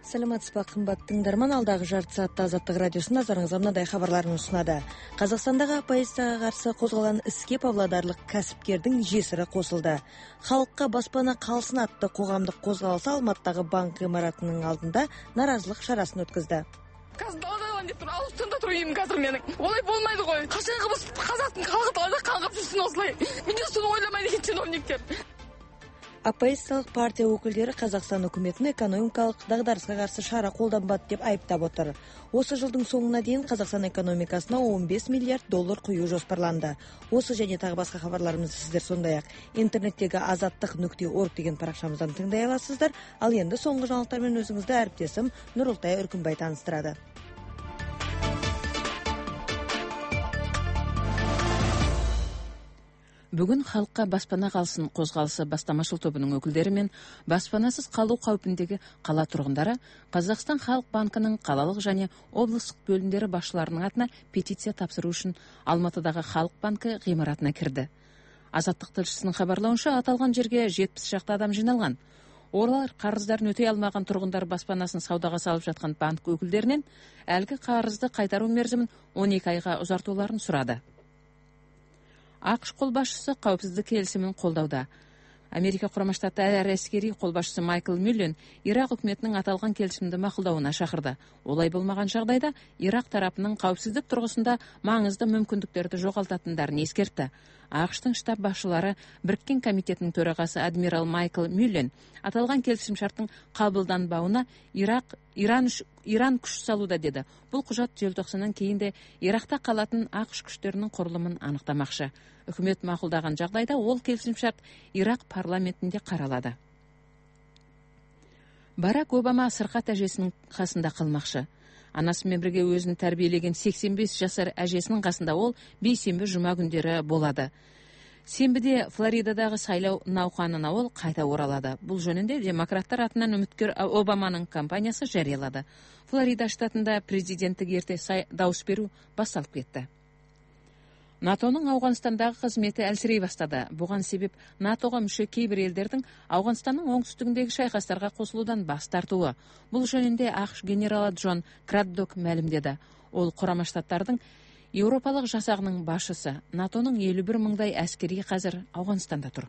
Саламатсызбы, кымбаттуу тыңдарман, алдагы жарты саатта Азаттык радиосунда назарыңызга мындай кабарларын sunады. Казакстандагы оппозицияга каршы козголгон иске павлодарлык касипкердин жесири косулду. Халыкка баспана калсын аттуу коомдук козголуусу Алматыдагы банк имаратынын алдында нааразылык чарасын өткөздү. Қазір даладан деп тұр, ауыстында тұрайым қазір менің. Олай болмайды ғой. Қашанғы біз қазақтың халқы далада қаңғып жүрсін осылай. Мен де соны ойламайды екен чиновниктер. Оппозициялык партия өкүлдөрү Казакстан өкмөтүн экономикалык дагдарыска каршы чара колдонбат деп айыптап отур. Осы жылдың соңуна дейин Казакстан экономикасына 15 миллиард доллар куюу жоспарланды. Осы және тагы башка кабарларыбызды сиздер сондай-ак интернеттеги azatlyk.org деген паракчамыздан тыңдай аласыздар. Ал енді соңғы жаңалыктар менен өзүңүздү әріптесім Нурултай Өркүнбай тааныстырады. Бүгүн халыкка баспана калсын козголуусу бастамачыл тобунун өкүлдөрү мен баспанасыз калуу кабытындагы кала тургундары Казакстан Халык банкынын калалык жана облустук бөлүмдөрү башчыларынын атына петиция тапшыруу үчүн Алматыдагы Халык банкы гымаратына кирди. Азаттык тилчисинин кабарлауынча, аталган жерге 70 шакты адам жиналган. Олар карыздарын өтөй алмаган тургундар баспанасын саудага салып жаткан банк өкүлдөрүнөн алгы карызды кайтаруу мерзимин 12 айга узартууларын сурады. АКШ кол башчысы кауіпсіздік келісімін қолдауда. Америка Құрама Штаттары әскери кол башчысы Майкл Мюллен Ирак өкмөтүнүн аталган келісімді макулдауына шақырды. Олай болмаған жағдайда Ирак тарапының кауіпсіздік тұрғысында маңызды мүмкүндүктөрдү жоголтатындарын ескертти. АКШтын штаб башчылары Бириккен комитетинин төрагасы адмирал Майкл Мюллен аталган келишим шарттын кабылданбауына Иран күч салууда деди. Бул кужат желтоқсандан кийин де Иракта калатын АКШ күчтөрүнүн курулумун аныктамакчы. Өкмөт макулдаган жагдайда ол келишим шарт Ирак парламентинде каралады. Барак Обама сыркат әжесинин касында калмакчы. Анасы менен бирге өзүн тарбиелеген 85 жашар әжесинин касында ол бейсенбі жума күндөрү болады. Сенбиде Флоридадагы сайлоо науканына ол кайта оралады. Бул жөнүндө демократтар атынан үмүткөр Обаманын компаниясы жарыялады. Флорида штатында президенттик эрте дауыс берүү башталып кетти. НАТОнун Ауганстандагы кызмети алсирей баштады. Буга себеп НАТОго мүчө кейбир элдердин Ауганстандын оңтүстүгүндөгү шайкастарга косулуудан баш тартууы. Бул жөнүндө АКШ генералы Джон Краддок маалимдеди. Ол Курама Штаттардын Европалык жасагынын башчысы. НАТОнун 51 мыңдай аскери азыр Ауганстанда тур.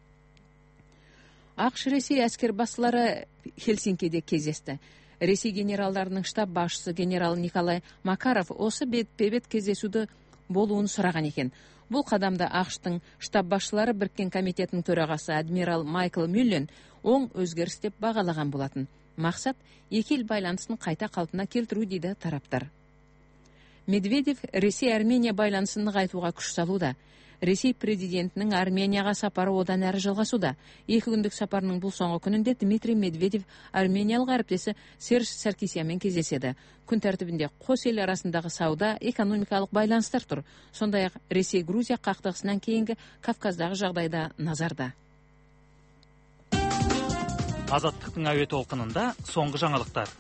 АКШ Ресей аскер башчылары Хельсинкиде кездешти. Ресей генералдарынын штаб башчысы генерал Николай Макаров осы бет-бет кездесүүдө болуун сураган экен. Бул кадамда АКШтын штаб башчылары Бириккен комитетинин төрагасы адмирал Майкл Мюллен оң өзгөрүш деп багалаган болатын. Максат эки эл байланысын кайта калпына келтирүү дейди тараптар. Медведев Ресей-Армения байланысын нығайтууга күч салууда. Ресей президентинин Арменияга сапары одан әрі жалгасууда. 2 күндүк сапарынын бул соңку күнүндө Дмитрий Медведев армениялык әріптесі Серж Саркисянмен кездешеди. Күн тартибинде кос эл арасындагы сауда, экономикалык байланыштар тур. Сондай-ак Ресей-Грузия кактыгысынан кийинки Кавказдагы жагдайда назарда. Азаттыктын әуе толкунунда соңғы жаңалыктар.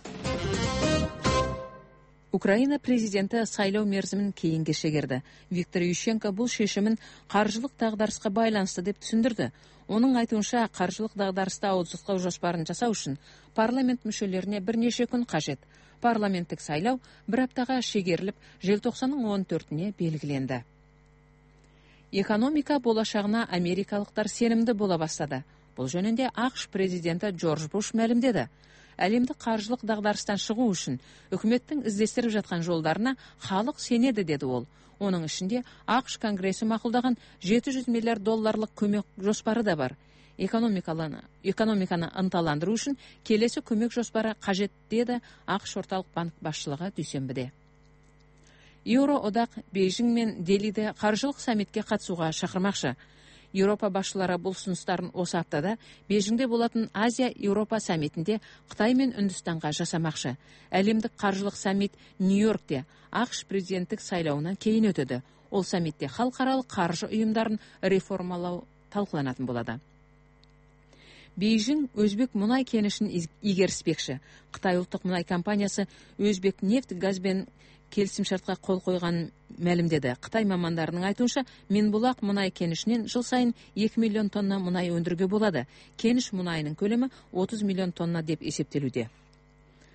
Украина президенти сайлоо мерзимин кейинге шегерди. Виктор Ющенко бул шешимин каржылык дагдарыска байланышты деп түшүндүрдү. Онун айтуунча, каржылык дагдарышта аудитлоо жоспарын жасоо үчүн парламент мүчөлөрүнө бир нече күн кажет. Парламенттик сайлоо бир аптага шегерилип, желтоқсанын 14-үнө белгиленди. Экономика болашагына америкалыктар сенімді бола баштады. Бул жөнүндө АКШ президенти Джордж Буш маалимдеди. Әлемдік қаржылық дағдарыстан шығу үшін үкіметтің іздестіріп жатқан жолдарына халық сенеді деді ол. Оның ішінде АКШ Конгресси мақұлдаған 700 миллиард долларлық көмек жоспары да бар. Экономиканы ынталандыру үшін келесі көмек жоспары қажет деді АКШ орталық банк басшылығы дүйсенбіде. Еуроодақ Бейжің мен Делиде қаржылық саммитке қатысуға шақырмақшы. Европа башчылары бул сунуштарын осы аптада Бейжиңде болатын Азия-Европа саммитинде Кытай мен Үндістанға жасамакчы. Әлемдик каржылык саммит Нью-Йоркте АКШ президенттик сайлауынан кейін өтөдү. Ол саммитте халыкаралык каржы уюмдарын реформалоо талкууланатын болады. Бейжиң Өзбек мунай кенишин игеришпекчи. Кытай улуттук мунай компаниясы Өзбек нефть газбен келісім шартқа қол қойған мәлімдеді. Қытай мамандарының айтуынша, Минбулак мұнай кенішінен жыл сайын 2 миллион тонна мұнай өндіруге болады. Кеніш мұнайының көлемі 30 миллион тонна деп есептелуде.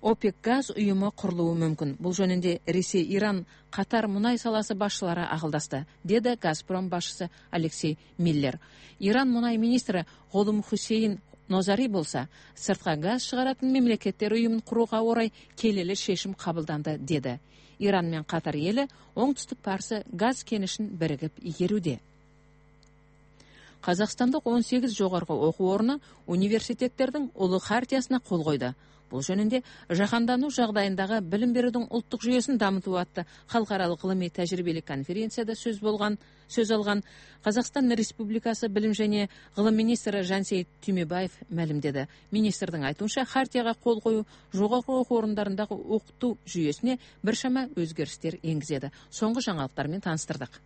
ОПЕК газ ұйымы құрылуы мүмкін. Бұл жөнінде Ресей, Иран, Қатар мұнай саласы басшылары ақылдасты, деді Газпром басшысы Алексей Миллер. Иран мұнай министрі Ғолым Хусейн Нозари болса, сыртқа газ шығаратын мемлекеттер ұйымын құруға орай келелі шешім қабылданды деді. Иран мен Қатар елі оңтүстік парсы газ кенішін бірігіп игеруде. Қазақстандық 18 жоғарғы оқу орны университеттердің ұлы хартиясына қол қойды. Бұл жөнінде жаһандану жағдайындағы білім берудің ұлттық жүйесін дамыту атты халықаралық ғылыми тәжірибелік конференцияда сөз алған Қазақстан Республикасы білім және ғылым министрі Жансейіт Түймебаев мәлімдеді. Министрдің айтуынша, хартияға қол қою жоғарғы оқу орындарындағы оқыту жүйесіне біршама өзгерістер енгізеді. Соңғы жаңалықтармен таныстырдық.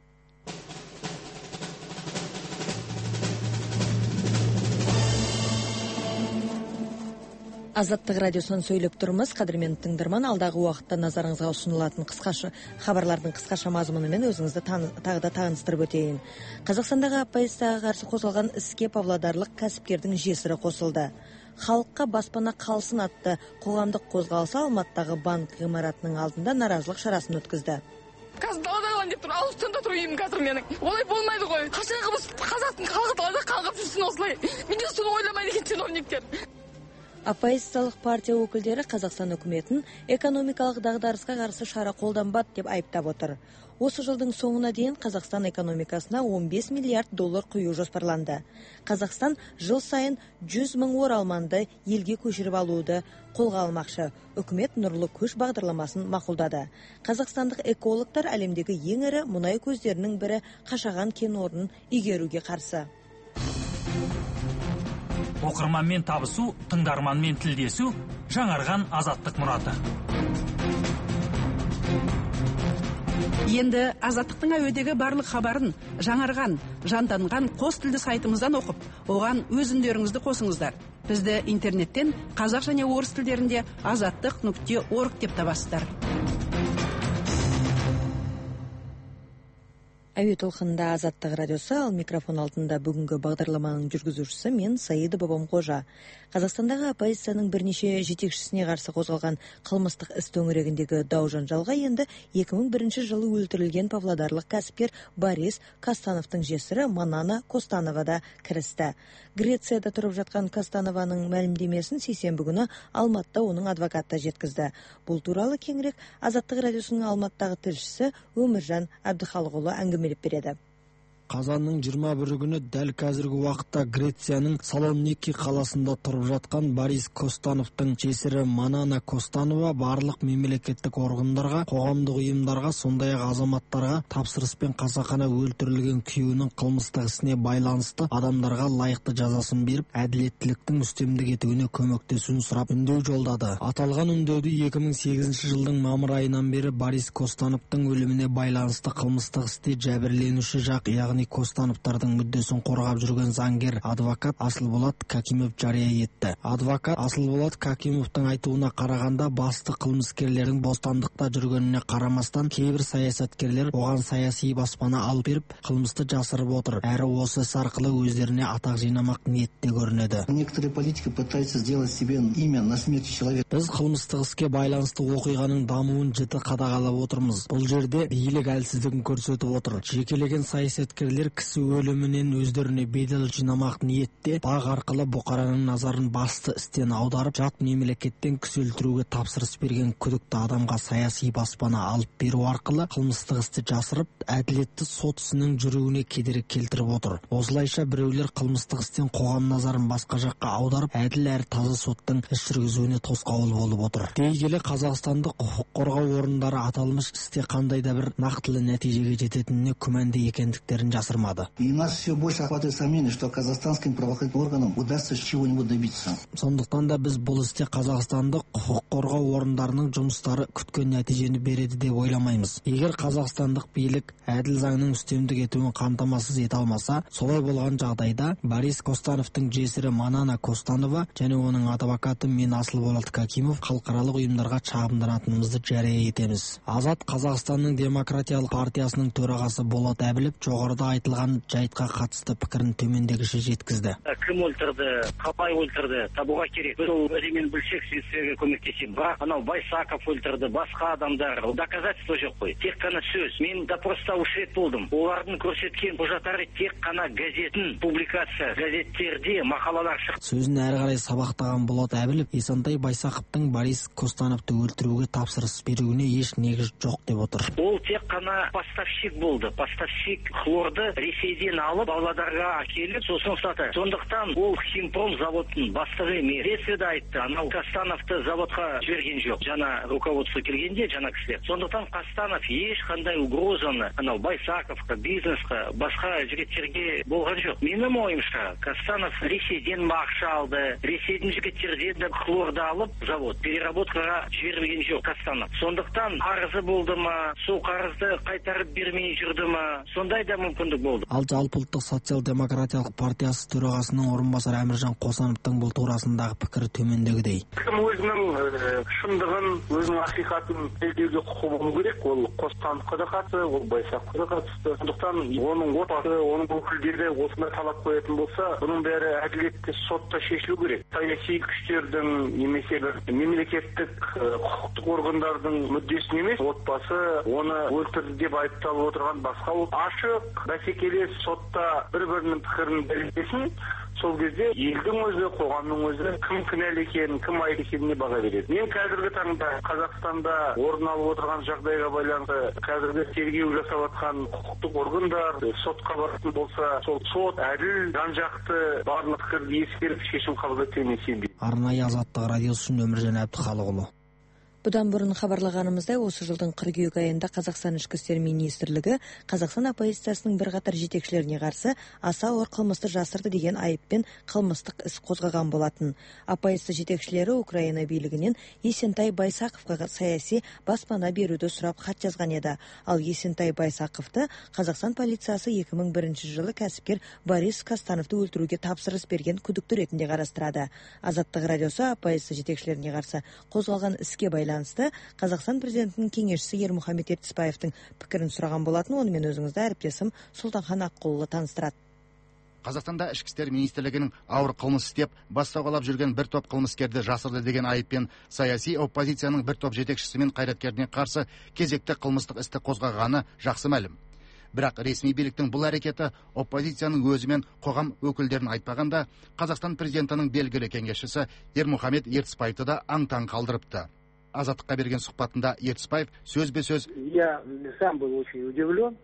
Азаттық радиосын сөйлеп тұрмыз. Қадірмен тыңдарман, алдағы уақытта назарыңызға ұсынылатын хабарлардың қысқаша мазмұнымен өзіңізді тағы да таныстырып өтейін. Қазақстандағы апатияға қарсы қозғалған іске павлодарлық кәсіпкердің жесірі қосылды. Халыққа баспана қалсын атты қоғамдық қозғалысы Алматыдағы банк ғимаратының алдында наразылық шарасын өткізді. Қазір далада деп тұр, ауыстында тұр үйім қазір менің. Олай болмайды ғой. Қашанғы біз қазақтың халқы далада қаңғып жүрсін осылай. Мен соны ойламайды екен чиновниктер. Оппозициялық партия өкілдері Қазақстан үкіметін экономикалық дағдарысқа қарсы шара қолданбады деп айыптап отыр. Осы жылдың соңына дейін Қазақстан экономикасына 15 миллиард доллар құю жоспарланды. Қазақстан жыл сайын 100 мың оралманды елге көшіріп алуды қолға алмақшы. Үкімет нұрлы көш бағдарламасын мақұлдады. Қазақстандық экологтар әлемдегі ең ірі мұнай көздерінің бірі Қашаған кен орнын игеруге қарсы. Оқырманмен табысу, тыңдарманмен тілдесу, жаңарған азаттық мұраты. Енді азаттықтың әуедегі барлық хабарын жаңарған, жанданған қос тілді сайтымыздан оқып, оған өз үндеріңізді қосыңыздар. Бізді интернеттен қазақ және орыс тілдерінде azаттық.org деп табасыздар. Әуе толқынында Азаттық радиосы, ал микрофон алдында бүгінгі бағдарламаның жүргізушісі мен Саида Бабамқожа. Қазақстандағы оппозицияның бірнеше жетекшісіне қарсы қозғалған қылмыстық іс төңірегіндегі дау-жанжалға енді 2001 жылы өлтірілген павлодарлық кәсіпкер Борис Костановтың жесірі Манана Костанова да кірісті. Грецияда тұрып жатқан Костанованың мәлімдемесін сейсенбі күні Алматыда оның адвокаты жеткізді. Бұл туралы кеңірек Азаттық радиосының Алматыдағы тілшісі Өміржан Әбдіхалықұлы әңгімелеп береді. Қазанның 21 күні дәл қазіргі уақытта Грецияның Салоники қаласында тұрып жатқан Борис Костановтың жесірі Манана Костанова барлық мемлекеттік органдарға, қоғамдық ұйымдарға, сондай-ақ азаматтарға тапсырыспен қасақана өлтірілген күйеуінің қылмыстық ісіне байланысты адамдарға лайықты жазасын беріп, әділеттіліктің үстемдік етуіне көмектесуін сұрап үндеу жолдады. Аталған үндеуді 2008 жылдың мамыр айынан бері Борис Костановтың өліміне байланысты қылмыстық істе жәбірленуші жақ, Костановтардың мүддесін қорғап жүрген заңгер адвокат Асылболат Какимов жария етті. Адвокат Асылболат Какимовтың айтуына қарағанда басты қылмыскерлердің бостандықта жүргеніне қарамастан кейбір саясаткерлер оған саяси баспана алып беріп, қылмысты жасырып отыр. Әрі осы іс арқылы өздеріне атақ жинамақ ниетте көрінеді. Некоторые политики пытаются сделать себе имя на смерти человека. Біз қылмыстық іске байланысты оқиғаның дамуын жіті қадағалап отырмыз. Бұл жерде билік әлсіздігін көрсетіп отыр. Жекелеген саясаткерлер кісі өлімінен өздеріне бедел жинамақ ниетте бақ арқылы бұқараның назарын басты істен аударып, жат мемлекеттен кісі өлтіруге тапсырыс берген күдікті адамға саяси баспана алып беру арқылы қылмыстық істі жасырып, әділетті сот ісінің жүруіне кедергі келтіріп отыр. Осылайша біреулер қылмыстық істен қоғам назарын басқа жаққа аударып, әділ әрі таза соттың іс жүргізуіне тосқауыл болып отыр. Дей келе Қазақстандық құқық қорғау орындары аталмыш істе қандай да бір нақтылы нәтижеге жететініне күмәнді екендіктерін жасырмады. И нас все больше охватывает сомнение, что казахстанским правоохранительным органам удастся чего-нибудь добиться. Сондықтан да біз бұл істе қазақстандық құқық қорғау орындарының жұмыстары күткен нәтижені береді деп ойламаймыз. Егер қазақстандық билік әділ заңның үстемдік етуін қамтамасыз ете алмаса, солай болған жағдайда Борис Костановтың жесірі Манана Костанова және оның адвокаты мен Асылболат Какимов халықаралық ұйымдарға шағымданатынымызды жария етеміз. Азат Қазақстанның демократиялық партиясының төрағасы Болат Әбілов жоғарыда сұхбатта айтылған жайтқа қатысты пікірін төмендегіше жеткізді. Кім өлтірді, қалай өлтірді, табуға керек. Біз ол әдемен білсек, сізге көмектесемін. Бірақ анау Байсақов өлтірді, басқа адамдар, доказательство жоқ қой. Тек қана сөз. Мен допроста үш рет болдым. Олардың көрсеткен құжаттары тек қана газеттің публикация, газеттерде мақалалар шықты. Сөзін әрі қарай сабақтаған Болат Әбілов Есентай Байсақовтың Борис Костановты өлтіруге тапсырыс беруіне еш негіз жоқ деп отыр. Ол тек қана поставщик болды. Поставщик хлорды Ресейден алып, Павлодарға әкеліп, сосын сатты. Сондықтан ол Химпром заводының бастығы емес. Ресейде айтты, анау Костановты заводқа жіберген жоқ. Жаңа руководство келгенде, жаңа кісілер. Сондықтан Костанов ешқандай угрозаны анау Байсақовқа, бизнесқа, басқа жігіттерге болған жоқ. Менің ойымша, Костанов Ресейден ақша алды. Ресейдің жігіттерден де хлорды алып, завод переработкаға жіберген жоқ Костанов. Сондықтан қарызы болды ма, сол қарызды қайтарып бермей жүрді ма, сондай да мүмкіндік болды. Ал Жалпыұлттық социал-демократиялық партиясы төрағасының орынбасары Әміржан Қосановтың бұл турасындағы пікірі төмендегідей. Кім өзінің шындығын, өзінің ақиқатын белгілеуге құқығы болу керек. Ол Қосановқа да қатысты, ол Байсақовқа да қатысты. Сондықтан оның отбасы, оның өкілдері осындай талап қоятын болса, бұның бәрі әділетті сотта шешілу керек. Саяси күштердің немесе мемлекеттік құқықтық органдардың мүддесін емес, отбасы оны өлтірді деп айыпталып отырған басқа ашық бәсекелес сотта бір-бірінің пікірін дәлелдесін. Сол кезде елдің өзі, қоғамның өзі кім кінәлі екенін, кім айып екеніне баға береді. Мен қазіргі таңда Қазақстанда орын алып отырған жағдайға байланысты қазіргі тергеу жасап жатқан құқықтық органдар сотқа баратын болса, сол сот әділ, жан-жақты барлық пікірді ескеріп шешім қабылдайды деп сенбеймін. Арнайы Азаттық радиосы үшін Өміржан Әбдіхалықұлы. Бұдан бұрын хабарлағанымыздай, осы жылдың қыркүйек айында Қазақстан ішкі істер министрлігі Қазақстан оппозициясының бірқатар жетекшілеріне қарсы аса ауыр қылмысты жасырды деген айыппен қылмыстық іс қозғаған болатын. Оппозиция жетекшілері Украина билігінен Есентай Байсақовқа саяси баспана беруді сұрап хат жазған еді. Ал Есентай Байсақовты Қазақстан полициясы 2001 жылы кәсіпкер Борис Костановты өлтіруге тапсырыс берген күдікті ретінде қарастырады. Азаттық радиосы оппозиция жетекшілеріне қарсы қозғалған іске байланысты Қазақстан президентінің кеңесшісі Ермұхамет Ертісбаевтың пікірін сұраған болатын. Онымен өзіңізді әріптесім Сұлтанхан Аққұлы таныстырады. Қазақстанда ішкі істер министрлігінің ауыр қылмыс істеп, бас сауғалап жүрген бір топ қылмыскерді жасырды деген айыппен саяси оппозицияның бір топ жетекшісі мен қайраткеріне қарсы кезекті қылмыстық істі қозғағаны жақсы мәлім. Бірақ ресми биліктің бұл әрекеті оппозицияның өзі мен қоғам өкілдерін айтпағанда, Қазақстан президентінің белгілі кеңесшісі Ермұхамет Ертісбаевты да аң-таң қалдырыпты. Азаттыққа берген сұхбатында Ертісбаев сөзбе-сөз: Я сам был очень удивлен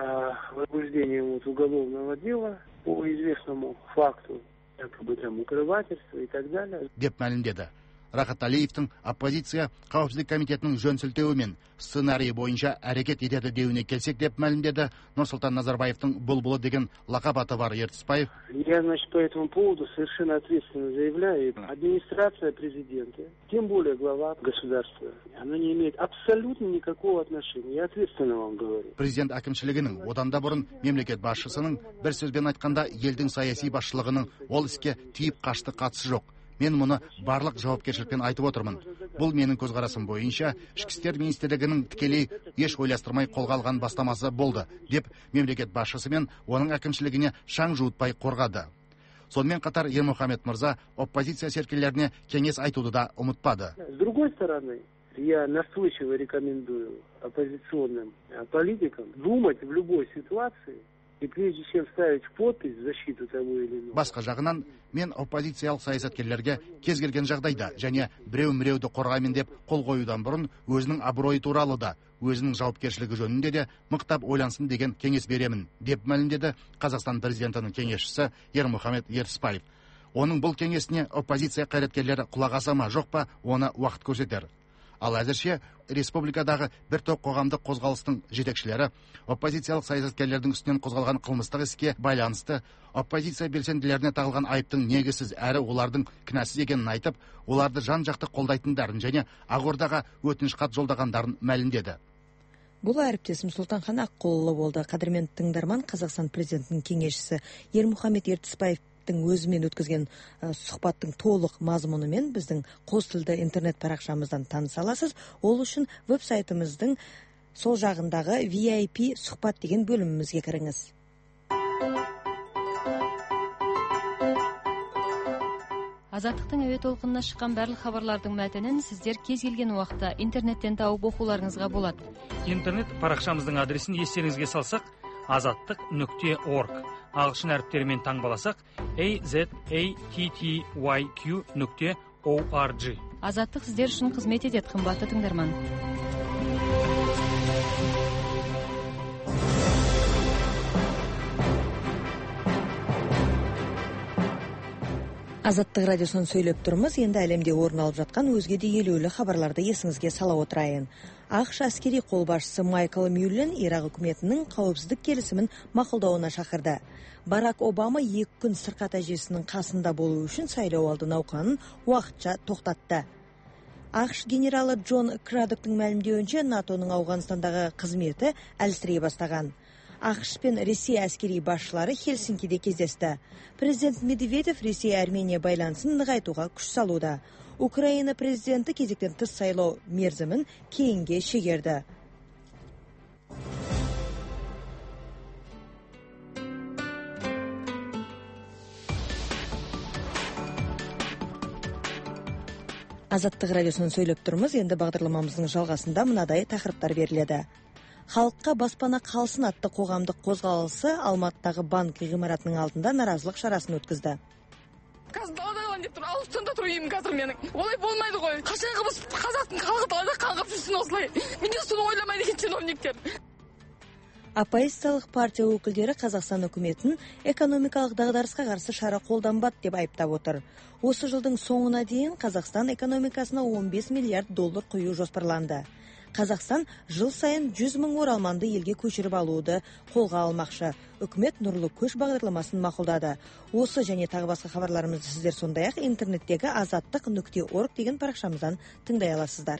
возбуждением уголовного дела по известному факту, якобы там укрывательство и так далее. Деп мәлімдеді. Рахат Алиевтің оппозиция қауіпсіздік комитетінің жөн сілтеуімен сценарий бойынша әрекет етеді деуіне келсек деп мәлімдеді Нұрсұлтан Назарбаевтың бұлбұлы деген лақап аты бар Ертісбаев. Я, по этому поводу совершенно ответственно заявляю, администрация президента, тем более глава государства, она не имеет абсолютно никакого отношения. Я ответственно вам говорю. Президент әкімшілігінің, одан да бұрын мемлекет басшысының, бір сөзбен айтқанда елдің саяси басшылығының ол іске тиіп қашты қатысы жоқ. Мен мұны барлық жауапкершілікпен айтып отырмын. Бұл менің көзқарасым бойынша ішкі істер министрлігінің тікелей еш ойластырмай қолға алған бастамасы болды, деп мемлекет басшысы мен оның әкімшілігіне шаң жуытпай қорғады. Сонымен қатар Ермұхамет мырза оппозиция серкелеріне кеңес айтуды да ұмытпады. С другой стороны, я настойчиво рекомендую оппозиционным политикам думать в любой ситуации, и прежде чем ставить подпись в защиту того или иного. Басқа жағынан, мен оппозициялық саясаткерлерге кез келген жағдайда және біреу-міреуді қорғаймын деп қол қоюдан бұрын өзінің абыройы туралы да, өзінің жауапкершілігі жөнінде де мықтап ойлансын деген кеңес беремін, деп мәлімдеді Қазақстан президентінің кеңесшісі Ермұхамет Ертісбаев. Оның бұл кеңесіне оппозиция қайраткерлері құлақ аса ма жоқ па, оны уақыт көрсетер. Ал әзірше республикадағы бір топ қоғамдық қозғалыстың жетекшілері оппозициялық саясаткерлердің үстінен қозғалған қылмыстық іске байланысты оппозиция белсенділеріне тағылған айыптың негізсіз әрі олардың кінәсіз екенін айтып, оларды жан-жақты қолдайтындарын және Ақордаға өтініш хат жолдағандарын мәлімдеді. Бұл әріптесім Сұлтанхан Аққұлы болды. Қадірменді тыңдарман, Қазақстан президентінің кеңесшісі Ермұхамет Ертісбаев өзімен өткізген сұхбаттың толық мазмұнымен біздің қос тілді интернет парақшамыздан таныса аласыз. Ол үшін веб-сайтымыздың сол жағындағы VIP сұхбат деген бөлімімізге кіріңіз. Азаттықтың әуе толқынына шыққан барлық хабарлардың мәтінін сіздер кез келген уақытта интернеттен тауып оқуларыңызға болады. Интернет парақшамыздың адресін естеріңізге салсақ, azattiq.org. Ағылшын әріптерімен таңбаласақ, azattyq.org. Азаттық сіздер үшін қызмет етеді, қымбатты тыңдарман. Азаттық радиосын сөйлеп тұрмыз. Енді әлемде орын алып жатқан өзге де елеулі хабарларды есіңізге сала отырайын. ақш әскери қолбасшысы Майкл Мюллен Ирак үкіметінің қауіпсіздік келісімін мақұлдауына шақырды. Барак Обама 2 күн сырқат әжесінің қасында болу үшін сайлау алды науқанын уақытша тоқтатты. ақш генералы Джон Крадоктың мәлімдеуінше, НАТОның Ауғанстандағы қызметі әлсірей бастаған. ақш пен Ресей әскери басшылары Хельсинкиде кездесті. Президент Медведев Ресей-Армения байланысын нығайтуға күш салуда. Украина президенті кезектен тыс сайлау мерзімін кейінге шегерді. Азаттық радиосын сөйлеп тұрмыз. Енді бағдарламамыздың жалғасында мынадай тақырыптар беріледі. Халыққа баспана қалсын атты қоғамдық қозғалысы Алматыдағы банк ғимаратының алдында наразылық шарасын өткізді. Қазір далада деп тұр, ауыстында тұрайым қазір менің. Олай болмайды ғой. Қашанғы біз қазақтың халқы далада қаңғып жүрсін осылай. Неге соны ойламайды екен чиновниктер? Оппозициялық партия өкілдері Қазақстан үкіметін экономикалық дағдарысқа қарсы шара қолданбады деп айыптап отыр. Осы жылдың соңына дейін Қазақстан экономикасына 15 миллиард доллар құю жоспарланды. Қазақстан жыл сайын 100 мың оралманды елге көшіріп алуды қолға алмақшы. Үкімет нұрлы көш бағдарламасын мақұлдады. Осы және тағы басқа хабарларымызды сіздер сондай-ақ интернеттегі azattiq.org деген парақшамыздан тыңдай аласыздар.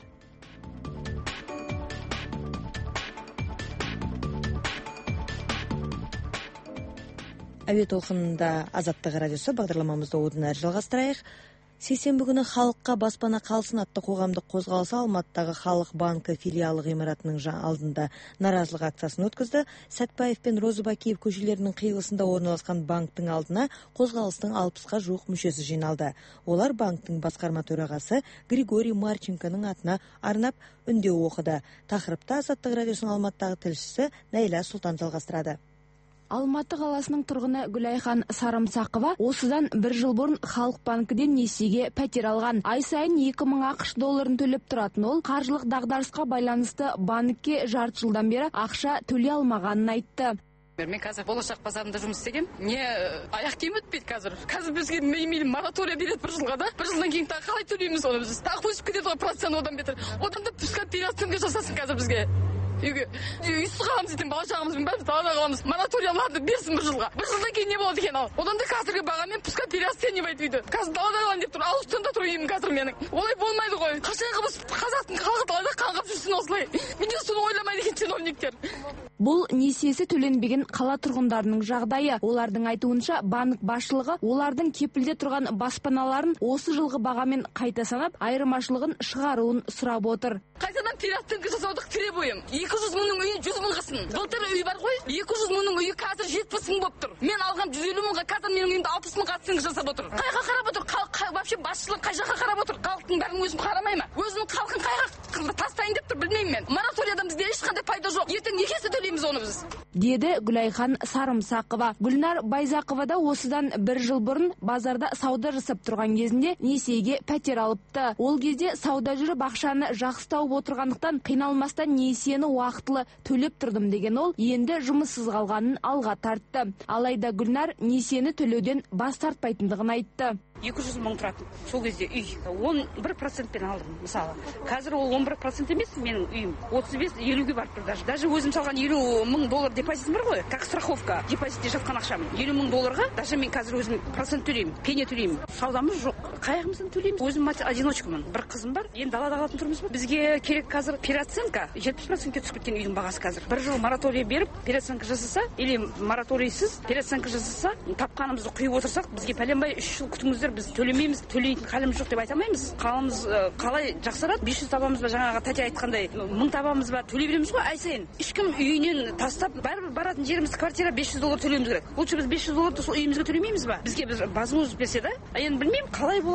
Әуе толқынында Азаттық радиосы бағдарламамызды одан әрі жалғастырайық. Сейсенбі күні халыққа баспана қалсын атты қоғамдық қозғалысы Алматыдағы Халық банкі филиалы ғимаратының алдында наразылық акциясын өткізді. Сәтпаев пен Розыбакиев көшелерінің қиылысында орналасқан банктың алдына қозғалыстың 60-ға жуық мүшесі жиналды. Олар банктың басқарма төрағасы Григорий Марченконың атына арнап үндеу оқыды. Тақырыпта Азаттық радиосының Алматыдағы тілшісі Нәйлә Сұлтан жалғастырады. Алматы қаласының тұрғыны Гүлайхан Сарымсақова осыдан 1 жыл бұрын Халық банкіден несиеге пәтер алған. Ай сайын 2000 ақш долларын төлеп тұратын ол қаржылық дағдарысқа байланысты банкке жарты жылдан бері ақша төлей алмағанын айтты. Мен қазір болашақ базарында жұмыс істегем. Не аяқ киім өтпейді қазір. Қазір бізге мейлі моратория береді 1 жылға да. 1 жылдан кейін тағы қалай төлейміз оны біз? Тағы өсіп кетеді ғой процент одан бетер. Одан да пускай переоценка жасасын қазір бізге. Үйге үйсіз қаламыз екен, бала шағамызбен бәріміз далада қаламыз. Мораторияларды берсін 1 жылға. 1 жылдан кейін не болады екен ал? Одан да қазіргі бағамен пускай переоценивает үйді. Қазір далада қалам деп тұр, ауыстында тұрайын қазір менің. Олай болмайды ғой. Қашанғы біз қазақтың халқы далада қаңғып жүрсін осылай. Неге соны ойламайды екен чиновниктер? Бұл несиесі төленбеген қала тұрғындарының жағдайы. Олардың айтуынша банк басшылығы олардың кепілде тұрған баспаналарын осы жылғы бағамен қайта санап, айырмашылығын шығаруын сұрап отыр. Қайтадан переоценка жасаудық требуем. 200 мыңның үйі 100 мың қылсын. Былтыр үй бар ғой, 200 мыңның үйі қазір 70 мың болып тұр. Мен алған 150 мыңға қазір менің үйімді 60 мыңға оценка жасап отыр. Қайға қарап отыр? Вообще басшылық қай жаққа қарап отыр? Халықтың бәрін өзім қарамай ма? Өзінің халқын қайға тастайын деп тұр, білмеймін мен. Мораториядан бізде ешқандай пайда жоқ. Ертең некесі төлейміз оны біз. Деді Гүлайхан Сарымсақова. Гүлнар Байзақова да осыдан 1 жыл бұрын базарда сауда жасап тұрған кезінде несиеге пәтер алыпты. Ол кезде сауда жүріп ақшаны жақсы тауып отырғандықтан қиналмастан несиені уақытылы төлеп тұрдым деген ол енді жұмыссыз қалғанын алға тартты. Алайда Гүлнар несиені төлеуден бас тартпайтындығын айтты. 200 мың тұратын. Сол кезде үй 11%-пен алдым, мысалы. Қазір ол 11% емес, менің үйім 35-50-ге барып тұр даже. Даже өзім салған 50 мың доллар депозитім бар ғой, как страховка, депозитте жатқан ақшамын. 50 мың долларға даже мен қазір өзім процент төлеймін, пене төлеймін. Саудамыз жоқ. Қайғымыздан төлейміз. Өзім одиночкамын. Bir қызым бар. Енді далада қалатын тұрмыз ба? Бізге керек қазір переоценка 70%-ке түсіп кеткен үйдің бағасы қазір. 1 жыл мораторий беріп, переоценка жасаса, или мораторийсіз переоценка жасаса, тапқанымызды құйып отырсақ, бізге пәленбай 3 жыл күтіңіздер, біз төлемейміз, төлейтін халіміз жоқ деп айта алмаймыз. Қалымыз қалай жақсарады? 500 табамыз ба, жаңағы тәте айтқандай, 1000 табамыз ба, төлей береміз ғой ай сайын. Ешкім үйінен тастап, бәрібір баратын жеріміз квартира 500 доллар төлеуіміз керек. Лучше біз 500 долларды сол үйімізге төлемейміз ба? Бізге возможность берсе да, енді білмеймін қалай болады.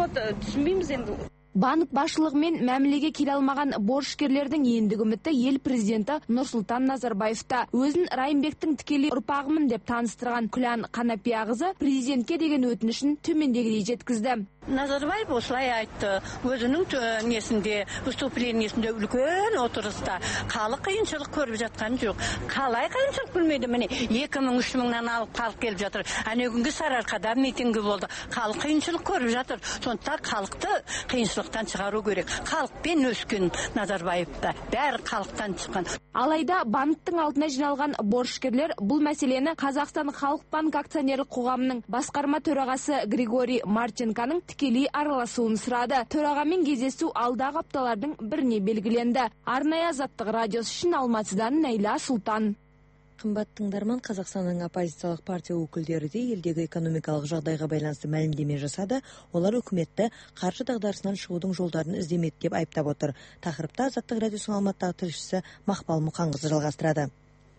вот түсінбейміз енді. Банк басшылығымен мәмілеге келе алмаған борышкерлердің ендігі үміті ел президенті Нұрсұлтан Назарбаевта. Өзін Райымбектің тікелей ұрпағымын деп таныстырған Күлән Қанапияқызы президентке деген өтінішін төмендегідей жеткізді. Назарбаев осылай айтты, өзінің несінде, выступлениесінде үлкен отырыста халық қиыншылық көріп жатқан жоқ. Қалай қиыншылық білмейді, міне 2-3 мыңнан алып халық келіп жатыр. Күнгі Сарыарқада митингі болды. Халық қиыншылық көріп жатыр. Сондықтан халықты қиыншылықтан шығару керек. Халықпен өскен Назарбаевта бәрі халықтан шыққан. Алайда банктың алдына жиналған борышкерлер бұл мәселені Қазақстан Халық банк акционерлік қоғамының басқарма төрағасы Григорий Марченконың тікелей араласуын сұрады. Төрағамен кездесу алдағы апталардың біріне белгіленді. Арнайы Азаттық радиосы үшін Алматыдан Найла Сұлтан. Қымбат тыңдарман, Қазақстанның оппозициялық партия өкілдері де елдегі экономикалық жағдайға байланысты мәлімдеме жасады. Олар үкіметті қаржы дағдарысынан шығудың жолдарын іздемеді деп айыптап отыр. Тақырыпта Азаттық радиосының Алматыдағы тілшісі Мақпал Мұқанқызы жалғастырады.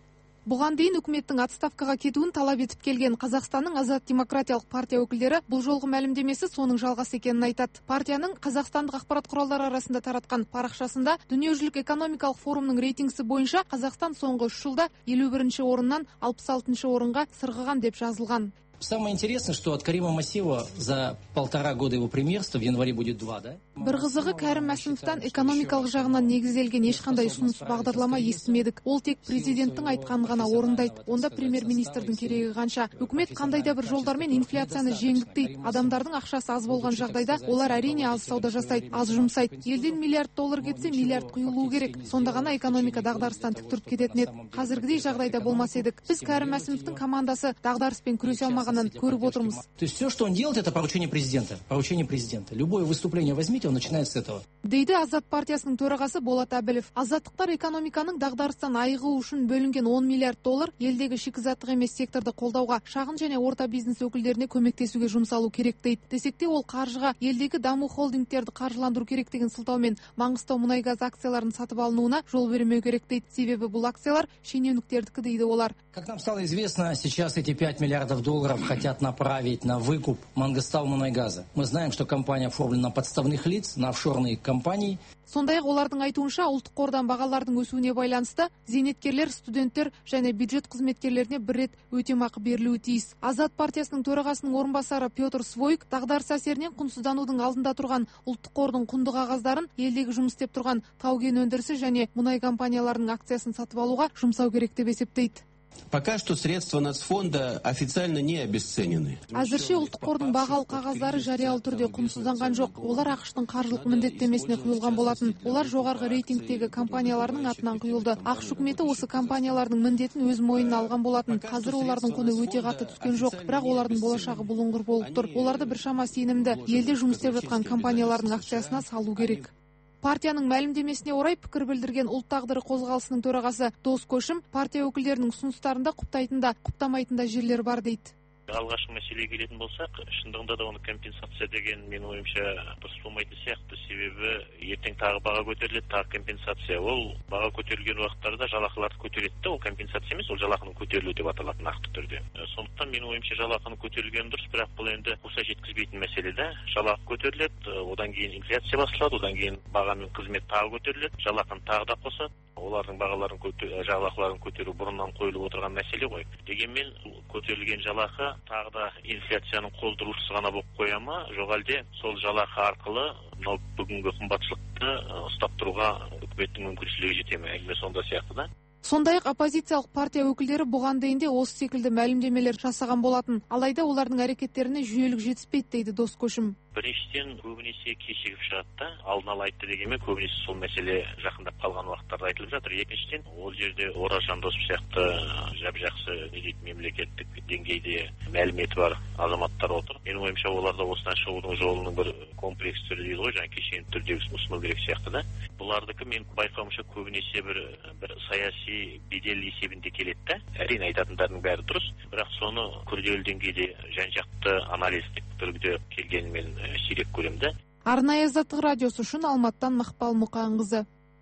Бұған дейін үкіметтің отставкаға кетуін талап етіп келген Қазақстанның Азат демократиялық партия өкілдері бұл жолғы мәлімдемесі соның жалғасы екенін айтады. Партияның қазақстандық ақпарат құралдары арасында таратқан парақшасында дүниежүзілік экономикалық форумның рейтингісі бойынша Қазақстан соңғы 3 жылда 51-ші орыннан 66-ші орынға сырғыған деп жазылған. Самое интересное, что от Карима Масиева за 1,5 года его премьерства в январе будет 2, да? Бір қызығы Кәрім Мәсімовтан экономикалық жағынан негізделген ешқандай ұсыныс бағдарлама естімедік. Ол тек президенттің айтқанын ғана орындайды. Онда премьер-министрдің керегі қанша? Үкімет қандай да бір жолдармен инфляцияны жеңдік дейді. Адамдардың ақшасы аз болған жағдайда олар әрине аз сауда жасайды, аз жұмсайды. Елден $1 миллиард кетсе, $1 құйылуы керек. Сонда ғана экономика дағдарыстан тік тұрып кететін еді. Қазіргідей жағдайда болмас едік. Біз Кәрім Мәсімовтің командасы дағдарыспен күресе алмағанын көріп отырмыз. То есть все, что он делает, это поручение президента. Поручение президента. Любое выступление возьмите, он начинает с этого. Дейді Азат партиясының төрағасы Болат Әбілев. Азаттықтар экономиканың дағдарыстан айығу үшін бөлінген $10 миллиард елдегі шикізаттық емес секторды қолдауға, шағын және орта бизнес өкілдеріне көмектесуге жұмсалу керек дейді. Десек те ол қаржыға елдегі даму холдингтерді қаржыландыру керек деген сылтаумен Маңғыстау мұнай-газ акцияларын сатып алынуына жол бермеу керек дейді. Себебі бұл акциялар шенеуніктердікі дейді олар. Как нам стало известно, сейчас эти $5 миллиардов хотят направить на выкуп Мангостау мұнай-газа. Мы знаем, что компания оформлена на подставных лиц, на офшорные компании. Сондай-ақ олардың айтуынша ұлттық қордан бағалардың өсуіне байланысты зейнеткерлер, студенттер және бюджет қызметкерлеріне бір рет өтемақы берілуі тиіс. Азат партиясының төрағасының орынбасары Петр Свойк дағдарыс әсерінен құнсызданудың алдында тұрған ұлттық қордың құнды қағаздарын елдегі жұмыс істеп тұрған тау-кен өндірісі және мұнай компанияларының акциясын сатып алуға жұмсау керек деп есептейді. Пока что средства нацфонда официально не обесценены. Әзірше ұлттық қордың бағалы қағаздары жариялы түрде құнсызданған жоқ. Олар ақш-тың қаржылық міндеттемесіне құйылған болатын. Олар жоғарғы рейтингтегі компанияларының атынан құйылды. ақш үкіметі осы компаниялардың міндетін өз мойнына алған болатын. Қазір олардың құны өте қатты түскен жоқ, бірақ олардың болашағы бұлыңғыр болып тұр. Оларды біршама сенімді елде жұмыс істеп жатқан компаниялардың акциясына салу керек. Партияның мәлімдемесіне орай пікір білдірген ұлт тағдыры қозғалысының төрағасы Дос Көшім партия өкілдерінің ұсыныстарында құптайтын да құптамайтын да жерлер бар дейді. Алғашқы мәселеге келетін болсақ, шындығында да оны компенсация деген менің ойымша дұрыс болмайтын сияқты. Себебі ертең тағы баға көтеріледі, тағы компенсация. Ол баға көтерілген уақыттарда жалақыларды көтереді, ол компенсация емес, ол жалақының көтерілуі деп аталатын нақты түрде. Сондықтан менің ойымша жалақының көтерілгені дұрыс, бірақ бұл енді қоса жеткізбейтін мәселе да. Жалақы көтеріледі, одан кейін инфляция басылады, одан кейін баға мен қызмет тағы көтеріледі, жалақыны тағы да қосады. Олардың бағаларын жалақыларын көтеру бұрыннан қойылып отырған мәселе ғой. Дегенмен көтерілген жалақы тағы да инфляцияның қоздырушысы ғана болып қоя ма, жоқ әлде сол жалақы арқылы мынау бүгінгі қымбатшылықты ұстап тұруға үкіметтің мүмкіншілігі жете ме? Әңгіме сонда сияқты да. Сондай-ақ оппозициялық партия өкілдері бұған дейін де осы секілді мәлімдемелер жасаған болатын. Алайда олардың әрекеттеріне жүйелік жетіспейді дейді Дос Көшім. Біріншіден көбінесе кешігіп шығады, алдын ала айтты дегенмен көбінесе сол мәселе жақындап қалған уақыттарда айтылып жатыр. Екіншіден ол жерде Ораз Жандосов сияқты жап-жақсы мемлекеттік деңгейде мәліметі бар азаматтар отыр. Менің ойымша оларда осыдан шығудың жолының бір комплекс түрі дейді ғой, жаңа кешенді түрде ұсыну керек сияқты да. Бұлардікі мен байқауымша көбінесе бір саяси бедел есебінде келеді да. Әрине айтатындардың бәрі дұрыс, бірақ соны күрделі деңгейде жан-жақты анализдік түрде келгенмен сирек көремді. Арнайы Азаттық радиосы үшін Алматыдан Мақпал Мұқанқызы.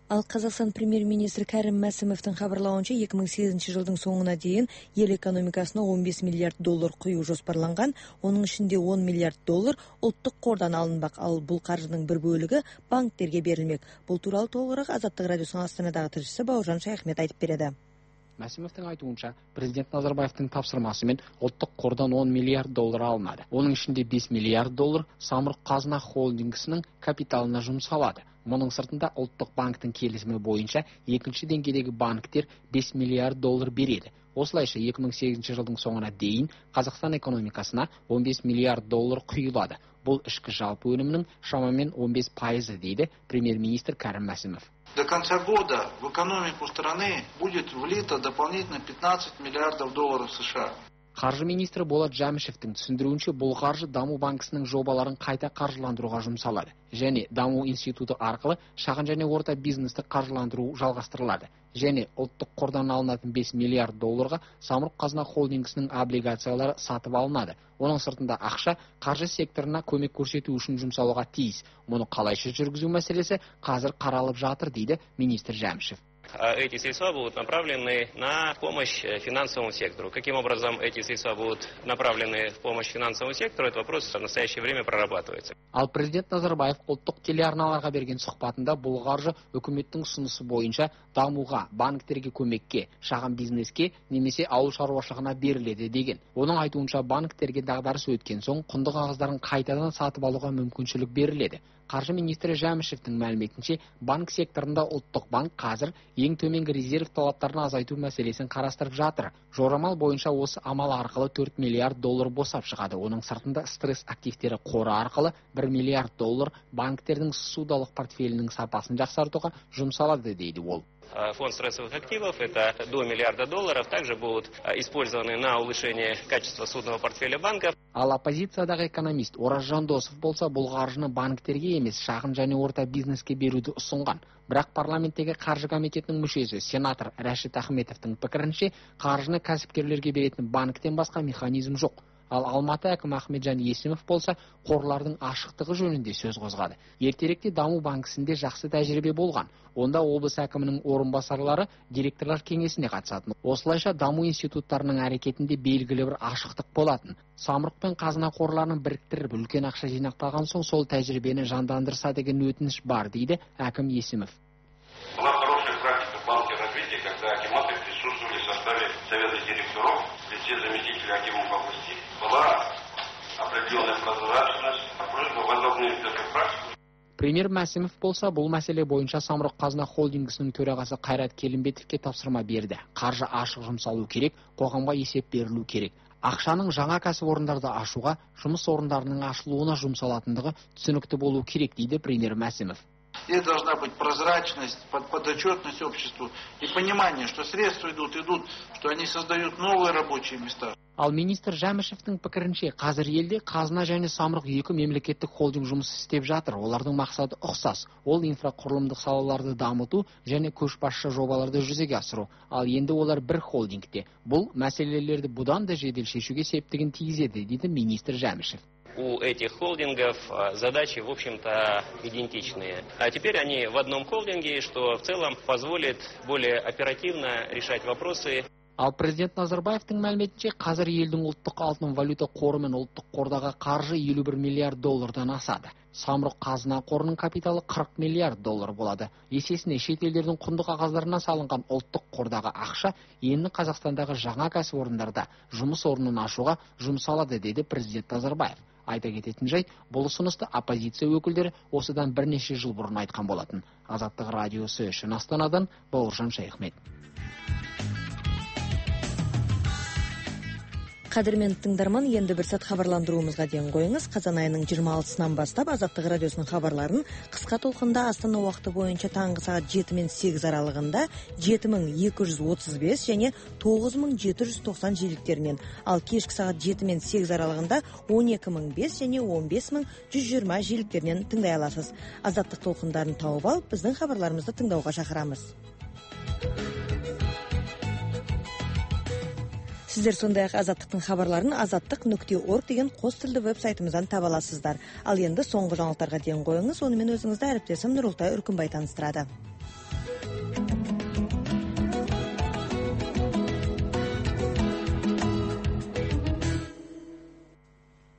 Ал Қазақстан премьер-министрі Кәрім Мәсімовтің хабарлауынша 2008 жылдың соңына дейін ел экономикасына 15 миллиард доллар құю жоспарланған, оның ішінде 10 миллиард доллар ұлттық қордан алынбақ, ал бұл қаржының бір бөлігі банктерге берілмек. Бұл туралы толығырақ Азаттық радиосының Астанадағы тілшісі Бауыржан Шайхмет айтып береді. Мәсімовтің айтуынша, президент Назарбаевтың тапсырмасымен ұлттық қордан 10 миллиард доллар алынады. Оның ішінде 5 миллиард доллар Самұрық Қазына холдингісінің капиталына жұмсалады. Мұның сыртында ұлттық банктың келісімі бойынша екінші деңгейдегі банктер 5 миллиард доллар береді. Осылайша 2008 жылдың соңына дейін Қазақстан экономикасына 15 миллиард доллар құйылады. Бұл ішкі жалпы өнімнің шамамен 15% дейді премьер-министр Кәрім Мәсімов. До конца года в экономику страны будет влито дополнительно 15 миллиардов долларов США. Қаржы министрі Болат Жәмішевтің түсіндіруінше, бұл қаржы Даму банкісінің жобаларын қайта қаржыландыруға жұмсалады. Және Даму институты арқылы шағын және орта бизнесті қаржыландыру жалғастырылады. Және ұлттық қордан алынатын 5 миллиард долларға Самұрық Қазына холдингісінің облигациялары сатып алынады. Оның сыртында ақша қаржы секторына көмек көрсету үшін жұмсалуға тиіс. Мұны қалайша жүргізу мәселесі қазір қаралып жатыр, дейді министр Жәмішев. Эти средства будут направлены на помощь финансовому сектору. Каким образом эти средства будут направлены в помощь финансовому сектору, этот вопрос в настоящее время прорабатывается. Ал президент Назарбаев ұлттық телеарналарға берген сұхбатында бұл қаржы үкіметтің ұсынысы бойынша дамуға, банктерге көмекке, шағын бизнеске немесе ауыл шаруашылығына беріледі деген. Оның айтуынша банктерге дағдарыс өткен соң құнды қағаздарын қайтадан сатып алуға мүмкіншілік беріледі. Қаржы министрі Жәмішевтің мәліметінше, банк секторында ұлттық банк қазір ең төменгі резерв талаптарын азайту мәселесін қарастырып жатыр. Жорамал бойынша осы амал арқылы 4 миллиард доллар босап шығады. Оның сыртында стресс активтері қоры арқылы 1 миллиард доллар банктердің ссудалық портфелінің сапасын жақсартуға жұмсалады, дейді ол. Фонд стрессовых активов, это до миллиарда долларов, также будут использованы на улучшение качества судного портфеля банков. Ал оппозициядағы экономист Ораз Жандосов болса, бұл қаржыны банктерге емес, шағын және орта бизнеске беруді ұсынған. Бірақ парламенттегі қаржы комитетінің мүшесі сенатор Рәшит Ахметовтың пікірінше, қаржыны кәсіпкерлерге беретін банктен басқа механизм жоқ. Ал Алматы әкімі Ахметжан Есімов болса, қорлардың ашықтығы жөнінде сөз қозғады. Ертеректе Даму банкісінде жақсы тәжірибе болған. Онда облыс әкімінің орынбасарлары директорлар кеңесіне қатысатын. Осылайша Даму институттарының әрекетінде белгілі бір ашықтық болатын. Самұрық пен қазына қорларын біріктіріп үлкен ақша жинақталған соң сол тәжірибені жандандырса деген өтініш бар, дейді әкім Есімов. Была хорошая практика в банке развития, когда акиматы присутствовали в составе совета директоров в лице заместителя акимов области. Была определенная прозрачность, просьба возобновить эту практику. Премьер Мәсімов болса, бұл мәселе бойынша Самұрық Қазына холдингісінің төрағасы Қайрат Келімбетовке тапсырма берді. Қаржы ашық жұмсалу керек, қоғамға есеп берілу керек. Ақшаның жаңа кәсіпорындарды ашуға, жұмыс орындарының ашылуына жұмсалатындығы түсінікті болу керек, дейді премьер Мәсімов. Здесь должна быть прозрачность, подотчетность обществу и понимание, что средства идут, что они создают новые рабочие места. Ал министр Жәмішевтің пікірінше, қазір елде қазына және Самұрық екі мемлекеттік холдинг жұмыс істеп жатыр. Олардың мақсаты ұқсас. Ол инфрақұрылымдық салаларды дамыту және көшбасшы жобаларды жүзеге асыру. Ал енді олар бір холдингте. Бұл мәселелерді бұдан да жедел шешуге септігін тигізеді, дейді министр Жәмішев. У этих холдингов задачи, в общем-то, идентичные. А теперь они в одном холдинге, что в целом позволит более оперативно решать вопросы. Ал президент Назарбаевтың мәліметінше, қазір елдің ұлттық алтын валюта қоры мен ұлттық қордағы қаржы 51 миллиард доллардан асады. Самұрық қазына қорының капиталы 40 миллиард доллар болады. Есесіне шетелдердің құнды қағаздарына салынған ұлттық қордағы ақша енді Қазақстандағы жаңа кәсіпорындарда жұмыс орнын ашуға жұмсалады, деді президент Назарбаев. Айта кететін жайт, бұл ұсынысты оппозиция өкілдері осыдан бірнеше жыл бұрын айтқан болатын. Азаттық радиосы үшін Астанадан Бауыржан Шайхмет. Қадірменді тыңдарман, енді бір сәт хабарландыруымызға ден қойыңыз. Қазан айының 26-сынан бастап Азаттық радиосының хабарларын қысқа толқында Астана уақыты бойынша таңғы сағат 7 мен 8 аралығында 7235 және 9790 жиіліктерінен, ал кешкі сағат 7 мен 8 аралығында 12005 және 15120 жиіліктерінен тыңдай аласыз. Азаттық толқындарын тауып алып, біздің хабарларымызды тыңдауға шақырамыз. Сіздер сондай-ақ Азаттықтың хабарларын azattiq.org деген қос тілді веб-сайтымыздан таба аласыздар. Ал енді соңғы жаңалықтарға ден қойыңыз, онымен өзіңізді әріптесім Нұрылтай Үркімбай таныстырады.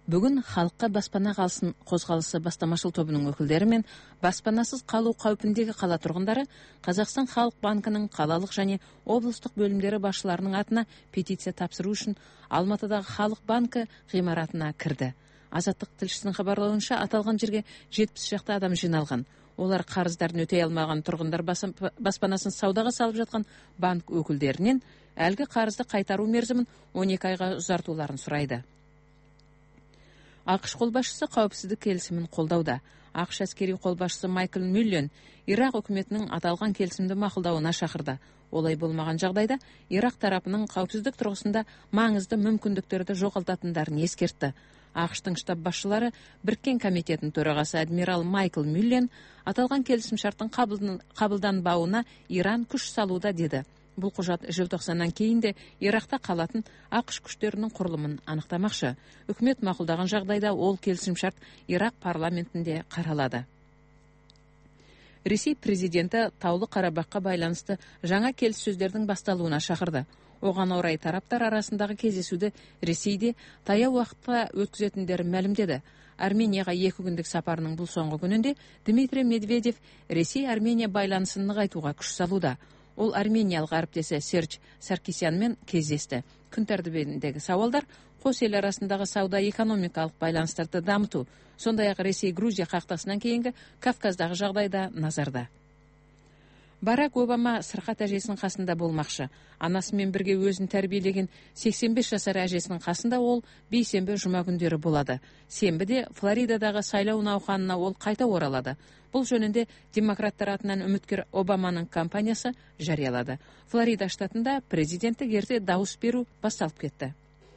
Бүгін халыққа баспана қалсын қозғалысы бастамашыл тобының өкілдері мен баспанасыз қалу қаупіндегі қала тұрғындары Қазақстан Халық банкінің қалалық және облыстық бөлімдері басшыларының атына петиция тапсыру үшін Алматыдағы Халық банкі ғимаратына кірді. Азаттық тілшісінің хабарлауынша аталған жерге 70 шақты адам жиналған. Олар қарыздарын өтей алмаған тұрғындар баспанасын саудаға салып жатқан банк өкілдерінен әлгі қарызды қайтару мерзімін 12 айға ұзартуларын сұрайды. ақш қолбасшысы қауіпсіздік келісімін қолдауда. ақш әскери қолбасшысы Майкл Мюллен Ирақ үкіметінің аталған келісімді мақұлдауына шақырды. Олай болмаған жағдайда Ирақ тарапының қауіпсіздік тұрғысында маңызды мүмкіндіктерді жоғалтатындарын ескертті. ақш-тың штаб басшылары Біріккен комитетінің төрағасы адмирал Майкл Мюллен аталған келісімшарттың қабылданбауына Иран күш салуда деді. Бұл құжат желтоқсаннан кейін де Ирақта қалатын ақш күштерінің құрылымын анықтамақшы. Үкімет мақұлдаған жағдайда ол келісімшарт Ирақ парламентінде қаралады. Ресей президенті Таулы Қарабаққа байланысты жаңа келіссөздердің басталуына шақырды. Оған орай тараптар арасындағы кездесуді Ресейде таяу уақытта өткізетіндері мәлімдеді. Арменияға 2 күндік сапарының бұл соңғы күнінде Дмитрий Медведев Ресей-Армения байланысын нығайтуға күш салуда. Ол армениялық әріптесі Серж Саркисянмен кездесті. Күн тәртібіндегі сауалдар қос ел арасындағы сауда-экономикалық байланыстарды дамыту, сондай-ақ Ресей-Грузия қақтығысынан кейінгі Кавказдағы жағдайда назарда. Барак Обама сырқат әжесінің қасында болмақшы. Анасымен бірге өзін тәрбиелеген 85 жасар әжесінің қасында ол бейсенбі жұма күндері болады. Сенбіде Флоридадағы сайлау науқанына ол қайта оралады. Бұл жөнінде демократтар атынан үміткер Обаманың кампаниясы жариялады. Флорида штатында президенттік ерте дауыс беру басталып кетті.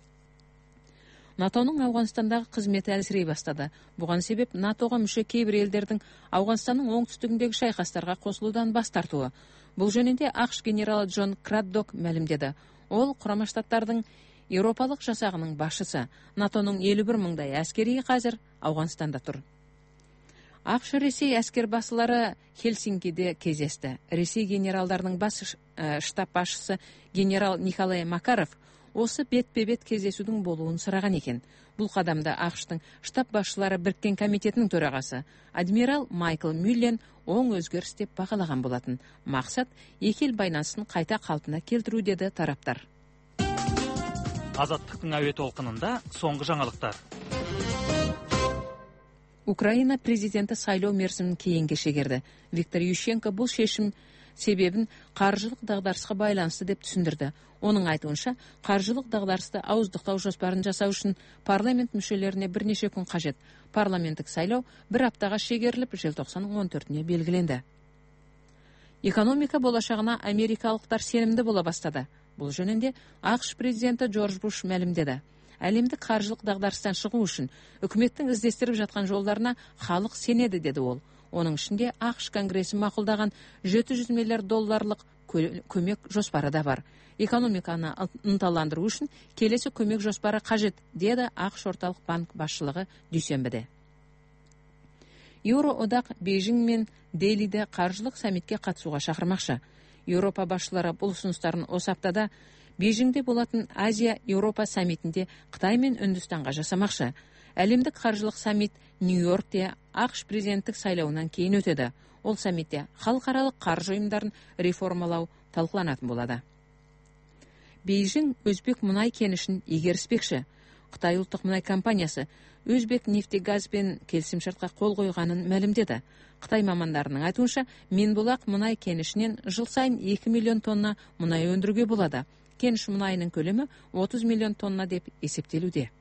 НАТОның Ауғанстандағы қызметі әлсірей бастады. Бұған себеп НАТОға мүше кейбір елдердің Ауғанстанның оңтүстігіндегі шайқастарға қосылудан бас тартуы. Бұл жөнінде ақш генералы Джон Краддок мәлімдеді. Ол Құрама Штаттардың Еуропалық жасағының басшысы. НАТОның 51 мыңдай әскери қазір Ауғанстанда тұр. ақш Ресей әскер басылары Хельсинкиде кездесті. Ресей генералдарының бас штаб басшысы генерал Николай Макаров осы бет-бе-бет кездесудің болуын сұраған екен. Бұл қадамда ақш-тың штаб басшылары Біріккен комитетінің төрағасы адмирал Майкл Мюллен оң өзгеріс деп бағалаған болатын. Мақсат екі ел байланысын қайта қалпына келтіру деді тараптар. Азаттықтың әуе толқынында соңғы жаңалықтар. Украина президенті сайлау мерзімін кейінге шегерді. Виктор Ющенко бұл шешім себебін қаржылық дағдарысқа байланысты деп түсіндірді. Оның айтуынша, қаржылық дағдарысты ауыздықтау жоспарын жасау үшін парламент мүшелеріне бірнеше күн қажет. Парламенттік сайлау бір аптаға шегеріліп, желтоқсанның 14-не белгіленді. Экономика болашағына америкалықтар сенімді бола бастады. Бұл жөнінде ақш президенті Джордж Буш мәлімдеді. Әлемдік қаржылық дағдарыстан шығу үшін үкіметтің іздестіріп жатқан жолдарына халық сенеді, деді ол. Оның ішінде ақш конгресі мақұлдаған $700 миллиард көмек жоспары да бар. Экономиканы ынталандыру үшін келесі көмек жоспары қажет, деді ақш орталық банк басшылығы дүйсенбіде. Еуроодақ Бейжің мен Делиде қаржылық саммитке қатысуға шақырмақшы. Еуропа басшылары бұл ұсыныстарын осы аптада Бейжіңде болатын Азия-Еуропа саммитінде Қытай мен Үндістанға жасамақшы. Әлемдік қаржылық саммит Нью-Йоркте ақш президенттік сайлауынан кейін өтеді. Ол саммитте халықаралық қаржы ұйымдарын реформалау талқыланатын болады. Бейжің өзбек мұнай кенішін игеріспекші. Қытай ұлттық мұнай компаниясы өзбек нефтегазбен келісімшартқа қол қойғанын мәлімдеді. Қытай мамандарының айтуынша, Менбұлақ мұнай кенішінен жыл сайын 2 миллион тонна мұнай өндіруге болады. Кеніш мұнайының көлемі 30 миллион тонна деп есептелуде.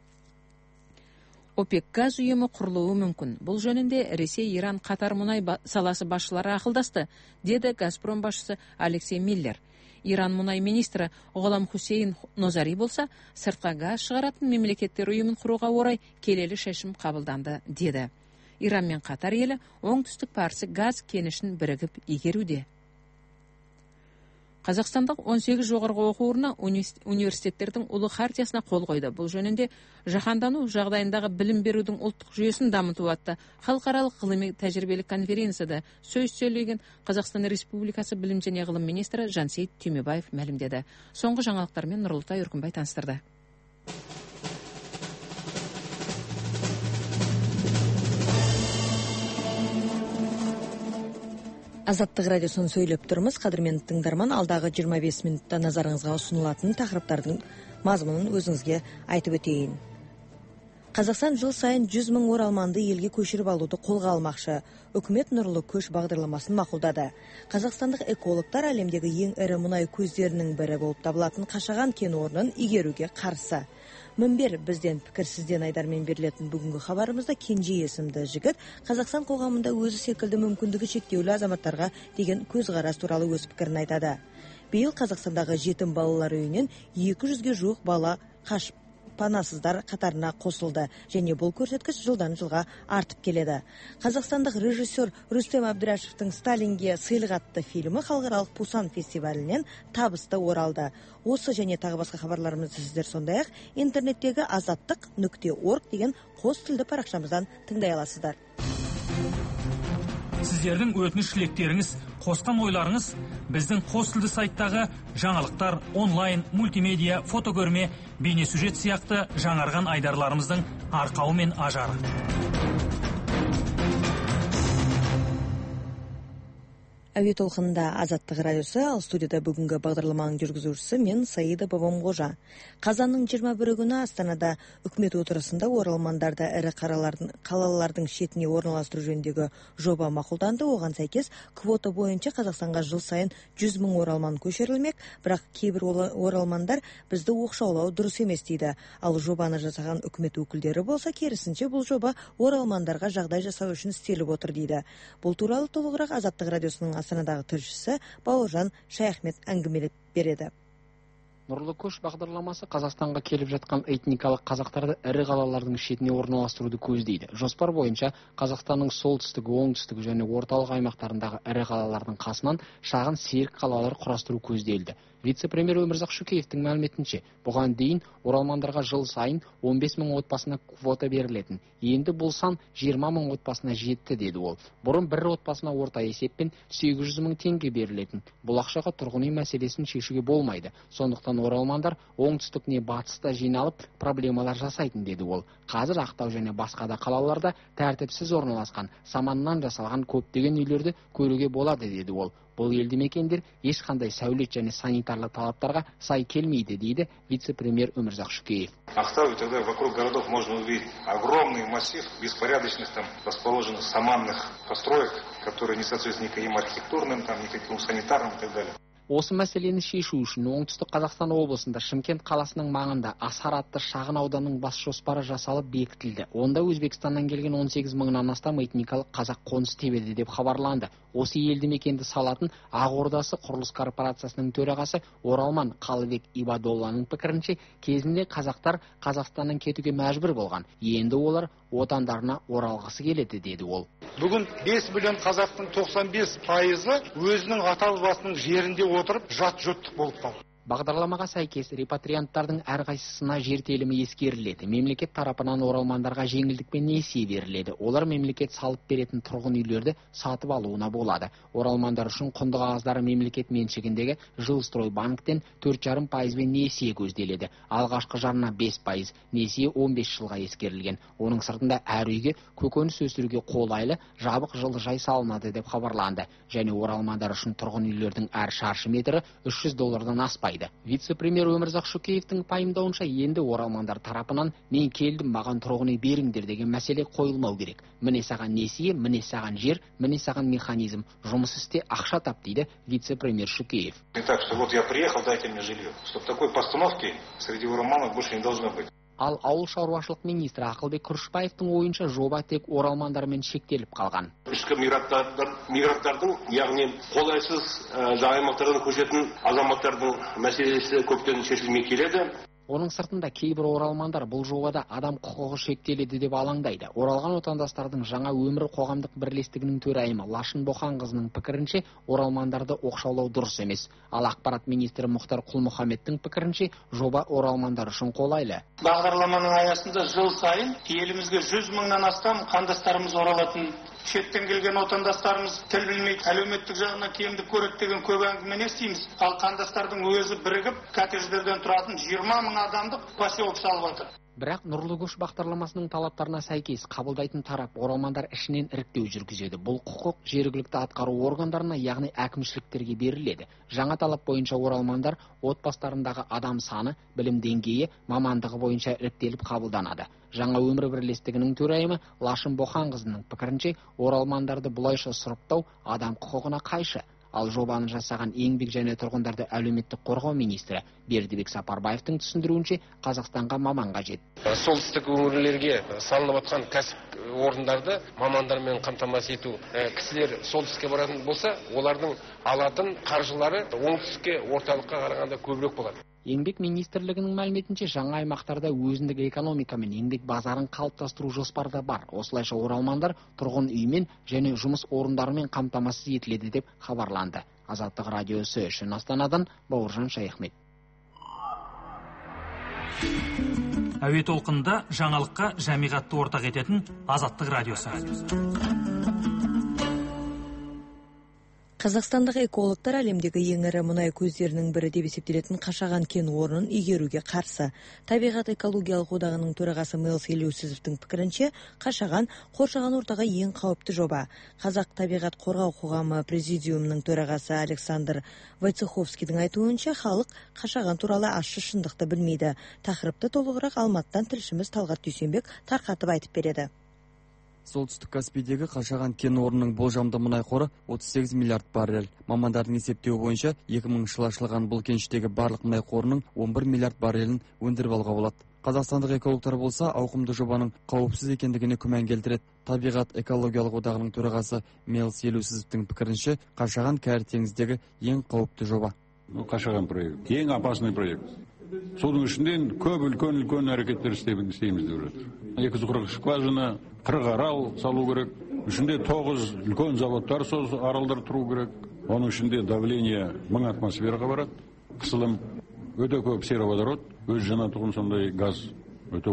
ОПЕК газ ұйымы құрылуы мүмкін. Бұл жөнінде Ресей, Иран, Қатар мұнай саласы басшылары ақылдасты, деді Газпром басшысы Алексей Миллер. Иран мұнай министрі Ғолам Хусейн Нозари болса, сыртқа газ шығаратын мемлекеттер ұйымын құруға орай келелі шешім қабылданды, деді. Иран мен Қатар елі оңтүстік парсы газ кенішін бірігіп игеруде. Қазақстандық 18 жоғарғы оқу орны университеттердің ұлы хартиясына қол қойды. Бұл жөнінде жаһандану жағдайындағы білім берудің ұлттық жүйесін дамыту атты халықаралық ғылыми тәжірибелік конференцияда сөз сөйлеген Қазақстан Республикасы білім және ғылым министрі Жансейіт Түймебаев мәлімдеді. Соңғы жаңалықтармен Нұрлытай Үркімбай таныстырды. Азаттық радиосын сөйлеп тұрмыз. Қадірменді тыңдарман, алдағы 25 минутта назарыңызға ұсынылатын тақырыптардың мазмұнын өзіңізге айтып өтейін. Қазақстан жыл сайын 100 мың оралманды елге көшіріп алуды қолға алмақшы. Үкімет нұрлы көш бағдарламасын мақұлдады. Қазақстандық экологтар әлемдегі ең ірі мұнай көздерінің бірі болып табылатын Қашаған кен орнын игеруге қарсы. Мінбер бізден пікір, сізден айдармен берілетін бүгінгі хабарымызда Кенже есімді жігіт Қазақстан қоғамында өзі секілді мүмкіндігі шектеулі азаматтарға деген көзқарас туралы өз пікірін айтады. Биыл Қазақстандағы жетім балалар үйінен 200-ге жуық бала қашып панасыздар қатарына қосылды, және бұл көрсеткіш жылдан жылға артып келеді. Қазақстандық режиссер Рүстем Әбдірашевтың «Сталинге сыйлық» атты фильмі халықаралық Пусан фестивалінен табысты оралды. Осы және тағы басқа хабарларымызды сіздер сондай-ақ интернеттегі azаттық.org деген қос тілді парақшамыздан тыңдай аласыздар. Сіздердің өтініш тілектеріңіз, қосқан ойларыңыз біздің қос тілді сайттағы жаңалықтар, онлайн, мультимедиа, фотокөрме, бейнесюжет сияқты жаңарған айдарларымыздың арқауы мен ажары. Әуе толқынында Азаттық радиосы, ал студияда бүгінгі бағдарламаның жүргізушісі мен Саида Бабамғожа. Қазанның 21 күні Астанада үкімет отырысында оралмандарды ірі қалалардың шетіне орналастыру жөніндегі жоба мақұлданды. Оған сәйкес квота бойынша Қазақстанға жыл сайын 100 мың оралман көшірілмек, бірақ кейбір оралмандар бізді оқшаулау дұрыс емес дейді. Ал жобаны жасаған үкімет өкілдері болса, керісінше бұл жоба оралмандарға жағдай жасау үшін істеліп отыр дейді. Бұл туралы толығырақ Азаттық радиосының Астанадағы тілшісі Бауыржан Шаяхмет әңгімелеп береді. Нұрлы көш бағдарламасы Қазақстанға келіп жатқан этникалық қазақтарды ірі қалалардың шетіне орналастыруды көздейді. Жоспар бойынша Қазақстанның солтүстігі, оңтүстігі және орталық аймақтарындағы ірі қалалардың қасынан шағын серік қалалар құрастыру көзделді. Вице-премьер Өмірзақ Шүкеевтің мәліметінше, бұған дейін оралмандарға жыл сайын 15 мың отбасына квота берілетін. Енді бұл сан 20 мың отбасына жетті деді ол. Бұрын бір отбасына орта есеппен 800 мың теңге берілетін. Бұл ақшаға тұрғын үй мәселесін шешуге болмайды. Сондықтан оралмандар оңтүстік не батыста жиналып проблемалар жасайтын деді ол. Қазір Ақтау және басқа да қалаларда тәртіпсіз орналасқан, саманнан жасалған көптеген үйлерді көруге болады деді ол. Бұл елді мекендер ешқандай сәулет және санитарлы талаптарға сай келмейді дейді вице-премьер Өмірзақ Шүкеев. Ақтау и тогда вокруг городов можно увидеть огромный массив беспорядочных там расположенных саманных построек, которые не соответствуют никаким архитектурным, никаким санитарным и так далее. Осы мәселені шешу үшін оңтүстік Қазақстан облысында Шымкент қаласының маңында Асар атты шағын ауданның бас жоспары жасалып бекітілді. Онда Өзбекстаннан келген 18 мыңнан астам этникалық қазақ қоныс тебеді деп хабарланды. Осы елді мекенді салатын Ақордасы құрылыс корпорациясының төрағасы Оралман Қалыбек Ибадолланың пікірінше, кезінде қазақтар Қазақстаннан кетуге мәжбүр болған. Енді олар отандарына оралғысы келеді деді ол. Бүгін 5 миллион қазақтың 95% өзінің ата-бабасының жерінде отырып жат жұрттық болып қалды. Бағдарламаға сәйкес репатрианттардың әрқайсысына жер телімі ескеріледі. Мемлекет тарапынан оралмандарға жеңілдікпен несие беріледі. Олар мемлекет салып беретін тұрғын үйлерді сатып алуына болады. Оралмандар үшін құнды қағаздары мемлекет меншігіндегі Жилстрой банктен 4,5% несие көзделеді. Алғашқы жарна 5%, несие 15 жылға ескерілген. Оның сыртында әр үйге көкөніс өсіруге қолайлы жабық жылыжай салынады деп хабарланды. Және оралмандар үшін тұрғын үйлердің әр шаршы метрі $300 аспайды. Вице-премьер Өмірзақ Шүкеевтің пайымдауынша, енді оралмандар тарапынан мен келдім, маған тұрғын үй беріңдер деген мәселе қойылмау керек. Міне саған несие, міне саған жер, міне саған механизм. Жұмыс істе, ақша тап дейді вице-премьер Шүкеев. Не так, что вот я приехал, дайте мне жилье. Чтобы такой постановки среди оралманов больше не должно быть. Ал ауыл шаруашылық министрі Ақылбек Күрішбаевтың ойынша жоба тек оралмандармен шектеліп қалған. Ішкі мигранттардың, яғни қолайсыз аймақтардан көшетін азаматтардың мәселесі көптен шешілмей келеді. Оның сыртында кейбір оралмандар бұл жобада адам құқығы шектеледі деп алаңдайды. Оралған отандастардың жаңа өмір қоғамдық бірлестігінің төрайымы Лашын Боқанқызының пікірінше, оралмандарды оқшаулау дұрыс емес. Ал ақпарат министрі Мұхтар Құл-Мұхаммедтің пікірінше, жоба оралмандар үшін қолайлы. Бағдарламаның аясында жыл сайын елімізге 100 мыңнан астам қандастарымыз оралатын. Шеттен келген отандастарымыз тіл білмейді, әлеуметтік жағынан кемдік көреді деген көп әңгімені естиміз. Ал қандастардың өзі бірігіп, коттедждерден тұратын 20 мың адамдық поселок салып жатыр. Бірақ Нұрлы көш бағдарламасының талаптарына сәйкес қабылдайтын тарап оралмандар ішінен іріктеу жүргізеді. Бұл құқық жергілікті атқару органдарына, яғни әкімшіліктерге беріледі. Жаңа талап бойынша оралмандар отбасыларындағы адам саны, білім деңгейі, мамандығы бойынша іріктеліп қабылданады. Жаңа өмір бірлестігінің төрайымы Лашын Боқанқызының пікірінше, оралмандарды бұлайша сұрыптау адам құқығына қайшы. Ал жобаны жасаған еңбек және тұрғындарды әлеуметтік қорғау министрі Бердібек Сапарбаевтың түсіндіруінше, Қазақстанға маман қажет. Солтүстік өңірлерге салынып жатқан кәсіп орындарды мамандармен қамтамасыз ету. Кісілер солтүстікке баратын болса, олардың алатын қаржылары оңтүстікке, орталыққа қарағанда көбірек болады. Еңбек министрлігінің мәліметінше, жаңа аймақтарда өзіндік экономика мен еңбек базарын қалыптастыру жоспарда бар. Осылайша оралмандар тұрғын үймен және жұмыс орындарымен қамтамасыз етіледі деп хабарланды. Азаттық радиосы үшін Астанадан Бауыржан Шайхмет. Әуе толқынында жаңалыққа жамиғатты ортақ ететін Азаттық радиосы. Қазақстандағы экологтар әлемдегі ең ірі мұнай көздерінің бірі деп есептелетін Қашаған кен орнын игеруге қарсы. Табиғат экологиялық одағының төрағасы Мелс Елеусізовтің пікірінше, Қашаған қоршаған ортаға ең қауіпті жоба. Қазақ табиғат қорғау қоғамы президиумының төрағасы Александр Войцеховскийдің айтуынша, халық Қашаған туралы ащы шындықты білмейді. Тақырыпты толығырақ Алматыдан тілшіміз Талғат Дүйсенбек тарқатып айтып береді. Солтүстік Каспийдегі Қашаған кен орнының болжамды мұнай қоры 38 миллиард баррель. Мамандардың есептеуі бойынша 2000 жылы ашылған бұл кеніштегі барлық мұнай қорының 11 миллиард баррелін өндіріп алуға болады. Қазақстандық экологтар болса, ауқымды жобаның қауіпсіз екендігіне күмән келтіреді. Табиғат экологиялық одағының төрағасы Мелс Елеусізовтің пікірінше, Қашаған кәрі теңіздегі ең қауіпті жоба. Қашаған проект ең опасный проект. Судың ішінден көп үлкен әрекеттер істейміз деп жатыр. 240 скважина, 40 арал салу керек. Ішінде 9 үлкен заводтар сол аралдар тұру керек. Оның ішінде давление 1000 атмосфераға барады. Қысылым өте көп сероводород, өз жанатұғын сондай газ, өте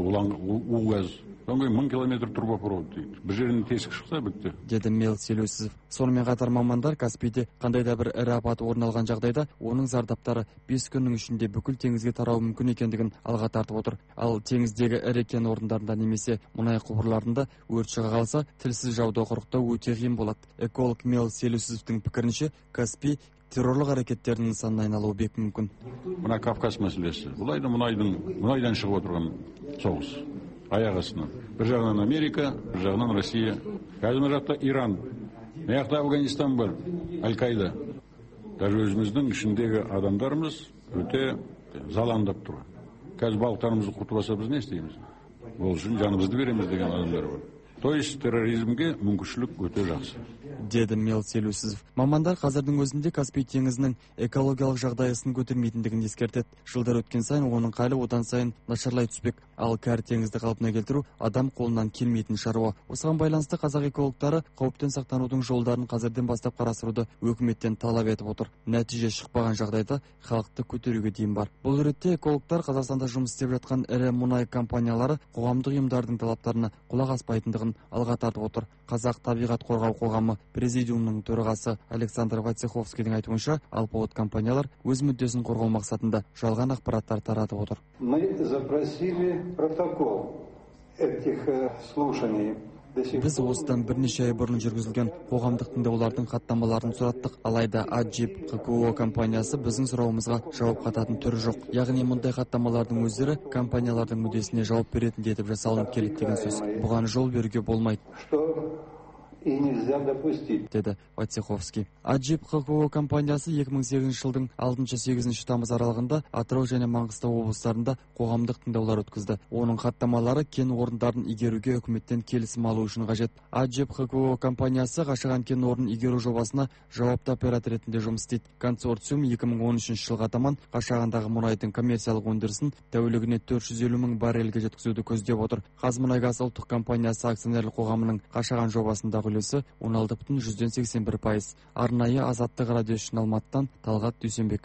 у газ. Сондай 1000 километр трубопровод дейді. Бір жерінен тесік шықса бітті. Деді Мелс Елеусізов. Сонымен қатар мамандар Каспийде қандай да бір ірі апат орын алған жағдайда, оның зардаптары 5 күннің ішінде бүкіл теңізге тарауы мүмкін екендігін алға тартып отыр. Ал теңіздегі ірі кен орындарында немесе мұнай құбырларында өрт шыға қалса, тілсіз жауды құрықтау өте қиын болады. Эколог Мелс Елеусізовтің пікірінше, Каспий террорлық әрекеттердің нысанына айналуы бек мүмкін. Мына Кавказ мәселесі. Бұлайда мұнайдан шығып отырған соғыс. Аяқ астынан. Бір жағынан Америка, бір жағынан Россия. Қазір мына жақта Иран. Мына жақта Афганистан бар, Аль-Каида. Даже өзіміздің ішіндегі адамдарымыз өте заландап тұр. Қазір балықтарымызды құртып алса, біз не істейміз? Ол үшін жанымызды береміз деген адамдар бар. То есть терроризмге мүмкіншілік өте жақсы. Деді Мелс Елеусізов. Мамандар қазірдің өзінде Каспий теңізінің экологиялық жағдайын көтермейтіндігін ескертеді. Жылдар өткен сайын оның халі одан сайын нашарлай түспек. Ал кәрі теңізді қалпына келтіру адам қолынан келмейтін шаруа. Осыған байланысты қазақ экологтары қауіптен сақтанудың жолдарын қазірден бастап қарастыруды өкіметтен талап етіп отыр. Нәтиже шықпаған жағдайда халықты көтеруге дейін бар. Бұл ретте экологтар Қазақстанда жұмыс істеп жатқан ірі мұнай компаниялары қоғамдық ұйымдардың талаптарына құлақ аспайтындығын алға тартып отыр. Қазақ табиғат қорғау қоғамы президиумының төрағасы Александр Войцеховскийдің айтуынша, алпауыт компаниялар өз мүддесін қорғау мақсатында жалған ақпараттар таратып отыр. Мы запросили протокол этих слушаний. Біз осыдан бірнеше ай бұрын жүргізілген қоғамдық тыңдаулардың хаттамаларын сұраттық. Алайда Аджип ХКО компаниясы біздің сұрауымызға жауап қататын түрі жоқ. Яғни мұндай хаттамалардың өздері компаниялардың мүддесіне жауап беретін етіп жасалынып келеді деген сөз. Бұған жол беруге болмайды. И нельзя допустить, деді Войцеховский. Аджип ХКО компаниясы 2008 жылдың 6-8 тамыз аралығында Атырау және Маңғыстау облыстарында қоғамдық тыңдаулар өткізді. Оның хаттамалары кен орындарын игеруге үкіметтен келісім алу үшін қажет. Аджип ХКО компаниясы Қашаған кен орнын игеру жобасына жауапты оператор ретінде жұмыс істейді. Консорциум 2013 жылға таман Қашағандағы мұнайдың коммерциялық өндірісін тәулігіне 450 мың баррельге жеткізуді көздеп отыр. Қазмұнайгаз ұлттық компаниясы акционерлік қоғамының Қашаған жобасындағы үлесі 16,81%. Арнайы Азаттық радио үшін Алматыдан Талғат Дүйсенбек.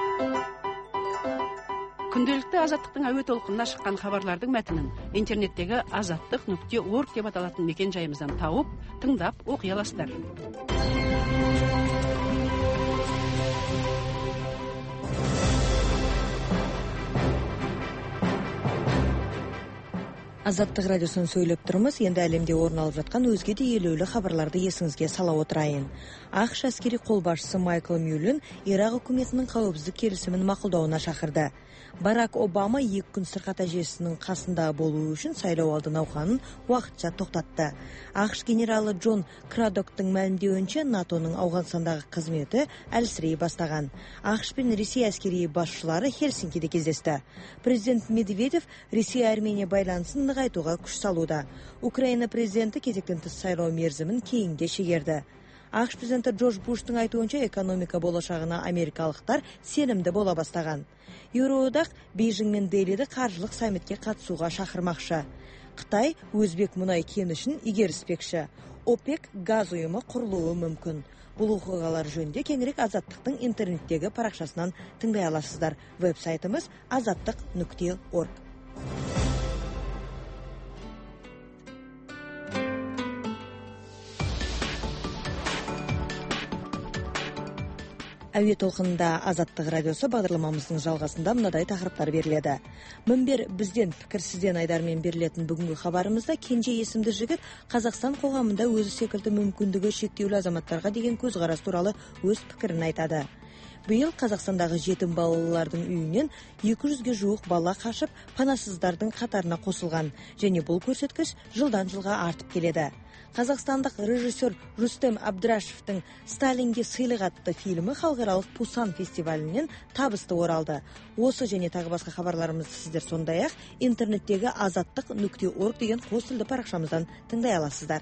Күнделікті Азаттықтың әуе толқынына шыққан хабарлардың мәтінін интернеттегі azattik.org деп аталатын мекен жайымыздан тауып, тыңдап оқи аласыздар. Азаттық радиосын сөйлеп тұрмыз. Енді әлемде орын алып жатқан өзге де елеулі хабарларды есіңізге сала отырайын. АQSh әскери қолбасшысы Майкл Мюллен Ирақ үкіметінің қауіпсіздік келісімін мақұлдауына шақырды. Барак Обама 2 күн сырқат әжесінің қасында болу үшін сайлау алды науқанын уақытша тоқтатты. АQSh генералы Джон Крадоктың мәлімдеуінше НАТОның Ауғанстандағы қызметі әлсірей бастаған. АQSh пен Ресей әскери басшылары Хельсинкиде кездесті. Президент Медведев Ресей-Армения байланысын нығайтуға күш салуда. Украина президенті кезектен тыс сайлау мерзімін кейінге шегерді. АQSh президенті Джордж Буштың айтуынша экономика болашағына америкалықтар сенімді бола бастаған. Еуроодақ Бейжің мен Делиді қаржылық саммитке қатысуға шақырмақшы. Қытай өзбек мұнай кенішін игеріспекші. ОПЕК газ ұйымы құрылуы мүмкін. Бұл оқиғалар жөнінде кеңірек Азаттықтың интернеттегі парақшасынан тыңдай аласыздар. Веб-сайтымыз azаттық.org. Әуе толқынында Азаттық радиосы бағдарламамыздың жалғасында мынадай тақырыптар беріледі. Мінбер бізден пікір сізден айдармен берілетін бүгінгі хабарымызда Кенже есімді жігіт Қазақстан қоғамында өзі секілді мүмкіндігі шектеулі азаматтарға деген көзқарас туралы өз пікірін айтады. Биыл Қазақстандағы жетім балалардың үйінен 200-ге жуық бала қашып, панасыздардың қатарына қосылған, және бұл көрсеткіш жылдан жылға артып келеді. Қазақстандық режиссер Рустем Абдрашевтың «Сталинге сыйлық» атты фильмі халықаралық Пусан фестивалінен табысты оралды. Осы және тағы басқа хабарларымызды сіздер сондай-ақ интернеттегі azаттық.org деген қос тілді парақшамыздан тыңдай аласыздар.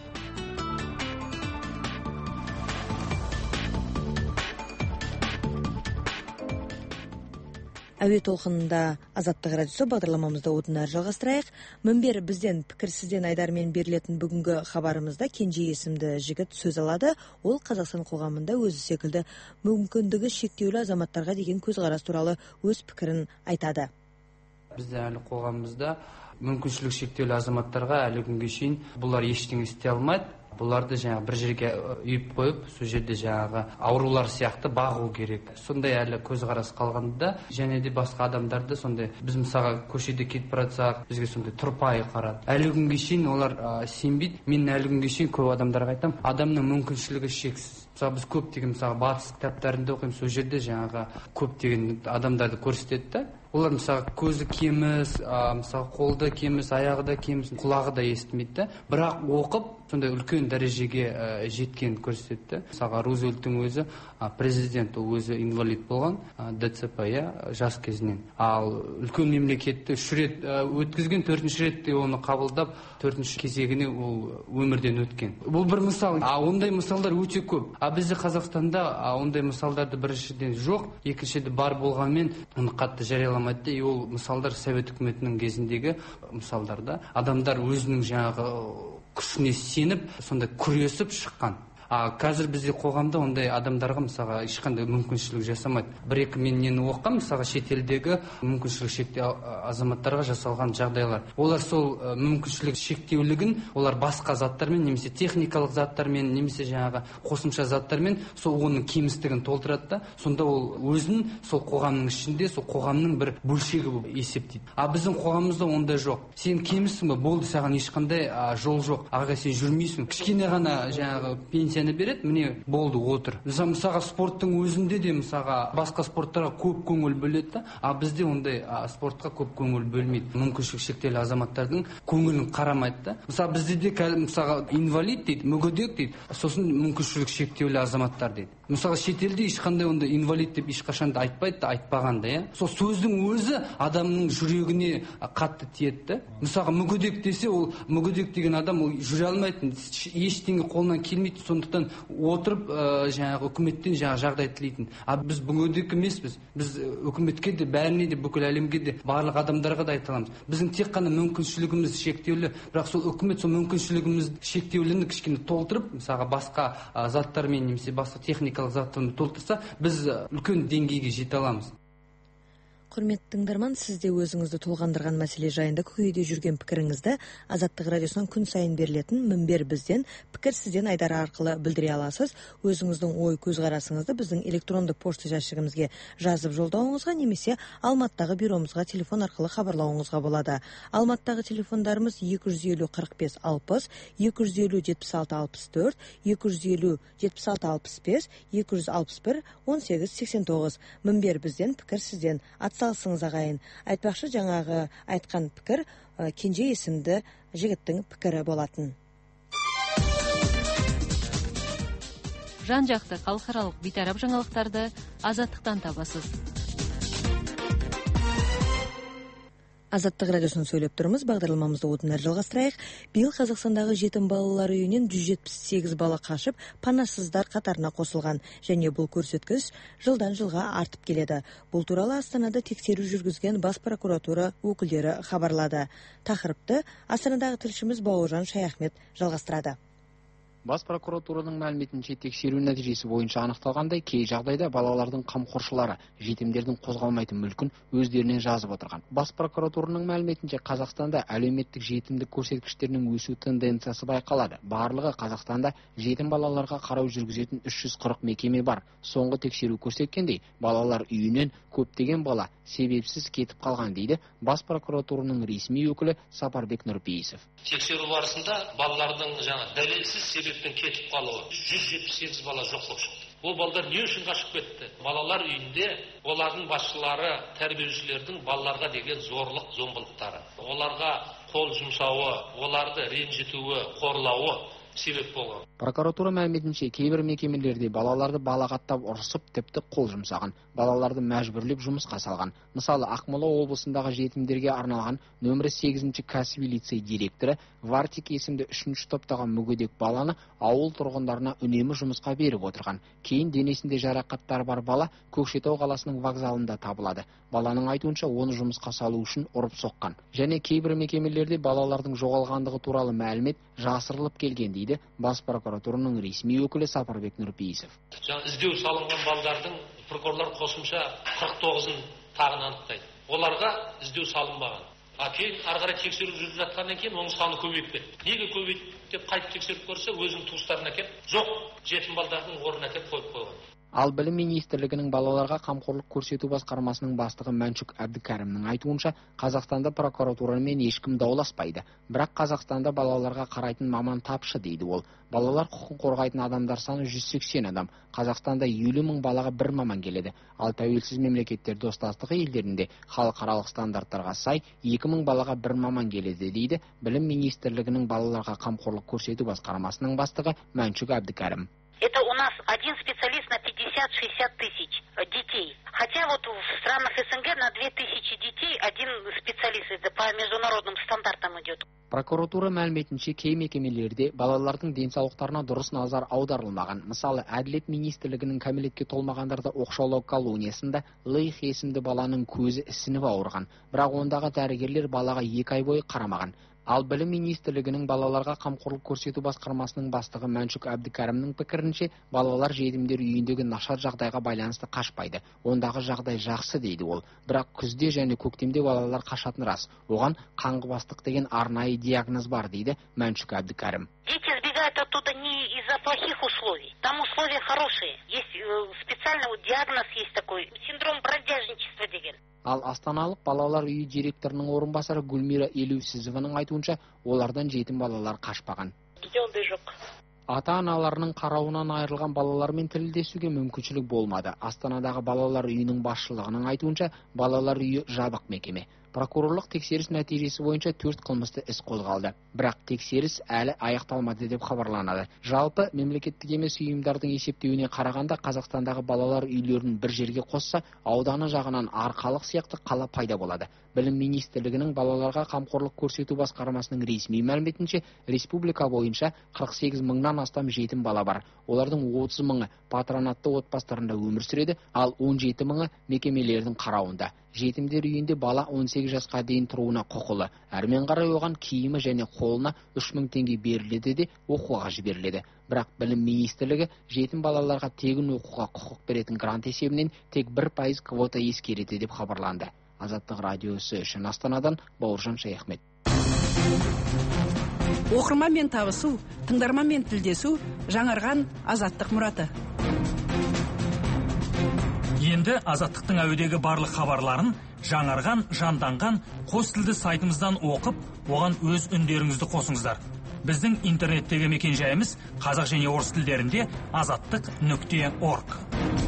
Әуе толқынында Азаттық радиосы бағдарламамызда одан әрі жалғастырайық. Мінбер бізден пікір сізден айдармен берілетін бүгінгі хабарымызда Кенже есімді жігіт сөз алады. Ол Қазақстан қоғамында өзі секілді мүмкіндігі шектеулі азаматтарға деген көзқарас туралы өз пікірін айтады. Бізде әлі қоғамымызда мүмкіншілік шектеулі азаматтарға әлі күнге шейін бұлар ештеңе істей алмайды. Бұларды бір жерге үйіп қойып, сол жерде аурулар сияқты бағу керек. Сондай әлі көзқарас қалғанда, және де басқа адамдарды сондай біз мысалға көшеде кетіп баратсақ, бізге сондай тұрпайы қарады. Әлі күнге шейін олар сенбейді. Мен әлі күнге шейін көп адамдарға айтамын, адамның мүмкіншілігі шексіз. Біз көптеген батыс кітаптарында оқимыз, сол жерде көптеген адамдарды көрсетеді. Олар көзі кеміс, қолды кеміс, аяғы да кеміс, құлағы да естімейді. Бірақ оқып, сондай үлкен дәрежеге жеткен көрсетті. Рузвельттің өзі президент, өзі инвалид болған, ДЦП, жас кезінен. Ал үлкен мемлекетті 3 рет өткізген, 4-ші ретте оны қабылдап, 4-ші кезегіне ол өмірден өткен. Бұл бір мысал. Ондай мысалдар өте көп. Бізде Қазақстанда ондай мысалдарды біріншіден жоқ, екіншіден бар болғанмен оны қатты жарияламайды. Ол мысалдар Совет үкіметінің кезіндегі мысалдарда адамдар өзінің күшіне сеніп, сонда күресіп шыққан. Қазір бізде қоғамда ондай адамдарға мысалға ешқандай мүмкіншілік жасамайды. Бір-екі мен нені оқығам, мысалға шетелдегі мүмкіншілік шектеулі азаматтарға жасалған жағдайлар. Олар сол мүмкіншілік шектеулігін олар басқа заттармен, немесе техникалық заттармен, немесе қосымша заттармен сол оның кемістігін толтырады да, сонда ол өзін сол қоғамның ішінде, сол қоғамның бір бөлшегі болып есептейді. Біздің қоғамымызда ондай жоқ. Сен кеміссің бе, болды, саған ешқандай жол жоқ. Аға сен жүрмейсің. Кішкене ғана пенсияны береді, міне болды, отыр. Мысалға спорттың өзінде де басқа спорттарға көп көңіл бөледі, бізде ондай спортқа көп көңіл бөлмейді. Мүмкіншілік шектеулі азаматтардың көңілін қарамайды. Мысалы бізде де инвалид дейді, мүгедек дейді, сосын мүмкіншілік шектеулі азаматтар дейді. Мысалы шетелде ешқандай онда инвалид деп ешқашанда айтпайды да, айтпаған да, Сол сөздің өзі адамның жүрегіне қатты тиеді. Мысалы мүгедек десе, ол мүгедек деген адам ол жүре алмайтын, ештеңе қолынан келмейді, сондықтан отырып үкіметтен жағдай тілейтін. Біз мүгедек емеспіз. Біз үкіметке де, бәріне де, бүкіл әлемге де, барлық адамдарға да айта аламыз. Біздің тек қана мүмкіншілігіміз шектеулі, бірақ сол үкімет сол мүмкіншілігіміз шектеуліні кішкене толтырып, мысалға басқа заттармен, немесе басқа техникалық заттармен толтырса, біз үлкен деңгейге жете аламыз. Құрметті тыңдарман, сіз де өзіңізді толғандырған мәселе жайында көкейде жүрген пікіріңізді Азаттық радиосынан күн сайын берілетін Мінбер бізден, пікір сізден айдары арқылы білдіре аласыз. Өзіңіздің ой көзқарасыңызды біздің электронды пошта жәшігімізге жазып жолдауыңызға немесе Алматыдағы бюромызға телефон арқылы хабарлауыңызға болады. Алматыдағы телефондарымыз 250 45 60, 250 76 64, 250 76 65, 261 18 89. Мінбер бізден, пікір сізден. Атсалысыңыз ағайын. Айтпақшы, жаңағы айтқан пікір Кенже есімді жігіттің пікірі болатын. Жан-жақты халықаралық бейтарап жаңалықтарды Азаттықтан табасыз. Азаттық радиосын сөйлеп тұрмыз. Бағдарламамызды одан әрі жалғастырайық. Биыл Қазақстандағы жетім балалар үйінен 178 бала қашып, панасыздар қатарына қосылған, және бұл көрсеткіш жылдан жылға артып келеді. Бұл туралы Астанада тексеру жүргізген бас прокуратура өкілдері хабарлады. Тақырыпты Астанадағы тілшіміз Бауыржан Шаяхмет жалғастырады. Бас прокуратураның мәліметінше тексеру нәтижесі бойынша анықталғандай, кей жағдайда балалардың қамқоршылары жетімдердің қозғалмайтын мүлкін өздерінен жазып отырған. Бас прокуратураның мәліметінше Қазақстанда әлеуметтік жетімдік көрсеткіштерінің өсу тенденциясы байқалады. Барлығы Қазақстанда жетім балаларға қарау жүргізетін 340 мекеме бар. Соңғы тексеру көрсеткендей, балалар үйінен көптеген бала себепсіз кетіп қалған дейді бас прокуратураның ресми өкілі Сапарбек Нұрпейісов. Тексеру барысында балалардың дәлелсіз себептен кетіп қалуы 178 бала жоқ болып шықты. Ол балалар не үшін қашып кетті? Балалар үйінде олардың басшылары, тәрбиешілердің балаларға деген зорлық, зомбылықтары, оларға қол жұмсауы, оларды ренжітуі, қорлауы себеп болған. Прокуратура мәліметінше кейбір мекемелерде балаларды балағаттап ұрсып, тіпті қол жұмсаған, балаларды мәжбүрлеп жұмысқа салған. Мысалы, Ақмола облысындағы жетімдерге арналған нөмірі 8-ші кәсіби лицей директоры Вартик есімді 3-ші топтағы мүгедек баланы ауыл тұрғындарына үнемі жұмысқа беріп отырған. Кейін денесінде жарақаттары бар бала Көкшетау қаласының вокзалында табылады. Баланың айтуынша, оны жұмысқа салу үшін ұрып соққан. Және кейбір мекемелерде балалардың жоғалғандығы туралы мәлімет жасырылып келген дейді бас прокуратураның ресми өкілі Сапарбек Нұрпейісов. Іздеу салынған балалардың прокурорлар қосымша 49-ын тағын анықтайды. Оларға іздеу салынбаған. Кейін арғара тексеру жүріп жатқаннан кейін оның саны көбейіп кетті. Неге көбейді деп қайтып тексеріп көрсе, өзінің туыстарына келіп, жоқ, жетім балалардың орнына келіп қойып қойған. Ал білім министрлігінің балаларға қамқорлық көрсету басқармасының бастығы Мәншүк Әбдікәрімнің айтуынша, Қазақстанда прокуратурамен ешкім дауласпайды. Бірақ Қазақстанда балаларға қарайтын маман тапшы дейді ол. Балалар құқын қорғайтын адамдар саны 180 адам. Қазақстанда 50 мың балаға бір маман келеді. Ал тәуелсіз мемлекеттер достастығы елдерінде халықаралық стандарттарға сай 2000 балаға бір маман келеді дейді білім министрлігінің балаларға қамқорлық көрсету басқармасының бастығы Мәншүк Әбдікәрім. Это у нас один специалист на 50-60 тысяч детей. Хотя вот в странах СНГ на 2000 детей один специалист, это по международным стандартам идет. Прокуратура мәліметінше кей мекемелерде балалардың денсаулықтарына дұрыс назар аударылмаған. Мысалы, Әділет министрлігінің кәмелетке толмағандарды оқшаулау колониясында Лейх есімді баланың көзі ісініп ауырған. Бірақ ондағы дәрігерлер балаға 2 ай бойы қарамаған. Ал білім министрлігінің балаларға қамқорлық көрсету басқармасының бастығы Мәншүк Әбдікәрімнің пікірінше, балалар жетімдер үйіндегі нашар жағдайға байланысты қашпайды. Ондағы жағдай жақсы дейді ол. Бірақ күзде және көктемде балалар қашатын рас. Оған қаңғыбастық деген арнайы диагноз бар дейді Мәншүк Әбдікәрім. Дети сбегают оттуда не из-за плохих условий. Там условия хорошие. Есть специальный диагноз, есть такой синдром бродяжничества деген. Ал астаналық балалар үйі директорының орынбасары Гүлмира Елеусізованың айтуынша, олардан жетім балалар қашпаған. Бізде ондай жоқ. Ата-аналарының қарауынан айырылған балалармен тілдесуге мүмкіншілік болмады. Астанадағы балалар үйінің басшылығының айтуынша, балалар үйі жабық мекеме. Прокурорлық тексеріс нәтижесі бойынша 4 қылмысты іс қозғалды. Бірақ тексеріс әлі аяқталмады деп хабарланады. Жалпы мемлекеттік емес ұйымдардың есептеуіне қарағанда, Қазақстандағы балалар үйлерін бір жерге қосса, ауданы жағынан Арқалық сияқты қала пайда болады. Білім министрлігінің балаларға қамқорлық көрсету басқармасының ресми мәліметінше, республика бойынша 48 мыңнан астам жетім бала бар. Олардың 30 мыңы патронатты отбасыларында өмір сүреді, ал 17 мыңы мекемелердің қарауында. Жетімдер үйінде бала 18 жасқа дейін тұруына құқылы. Әрмен қарай оған киімі және қолына 3000 теңге беріледі де оқуға жіберіледі. Бірақ білім министрлігі жетім балаларға тегін оқуға құқық беретін грант есебінен тек 1% квота ескереді деп хабарланды. Азаттық радиосы үшін Астанадан Бауыржан Шаяхмет. Оқырманмен табысу, тыңдарманмен тілдесу жаңарған Азаттық мұраты. Енді Азаттықтың әуедегі барлық хабарларын жаңарған, жанданған қос тілді сайтымыздан оқып, оған өз үндеріңізді қосыңыздар. Біздің интернеттегі мекен-жайымыз қазақ және орыс тілдерінде azattik.org.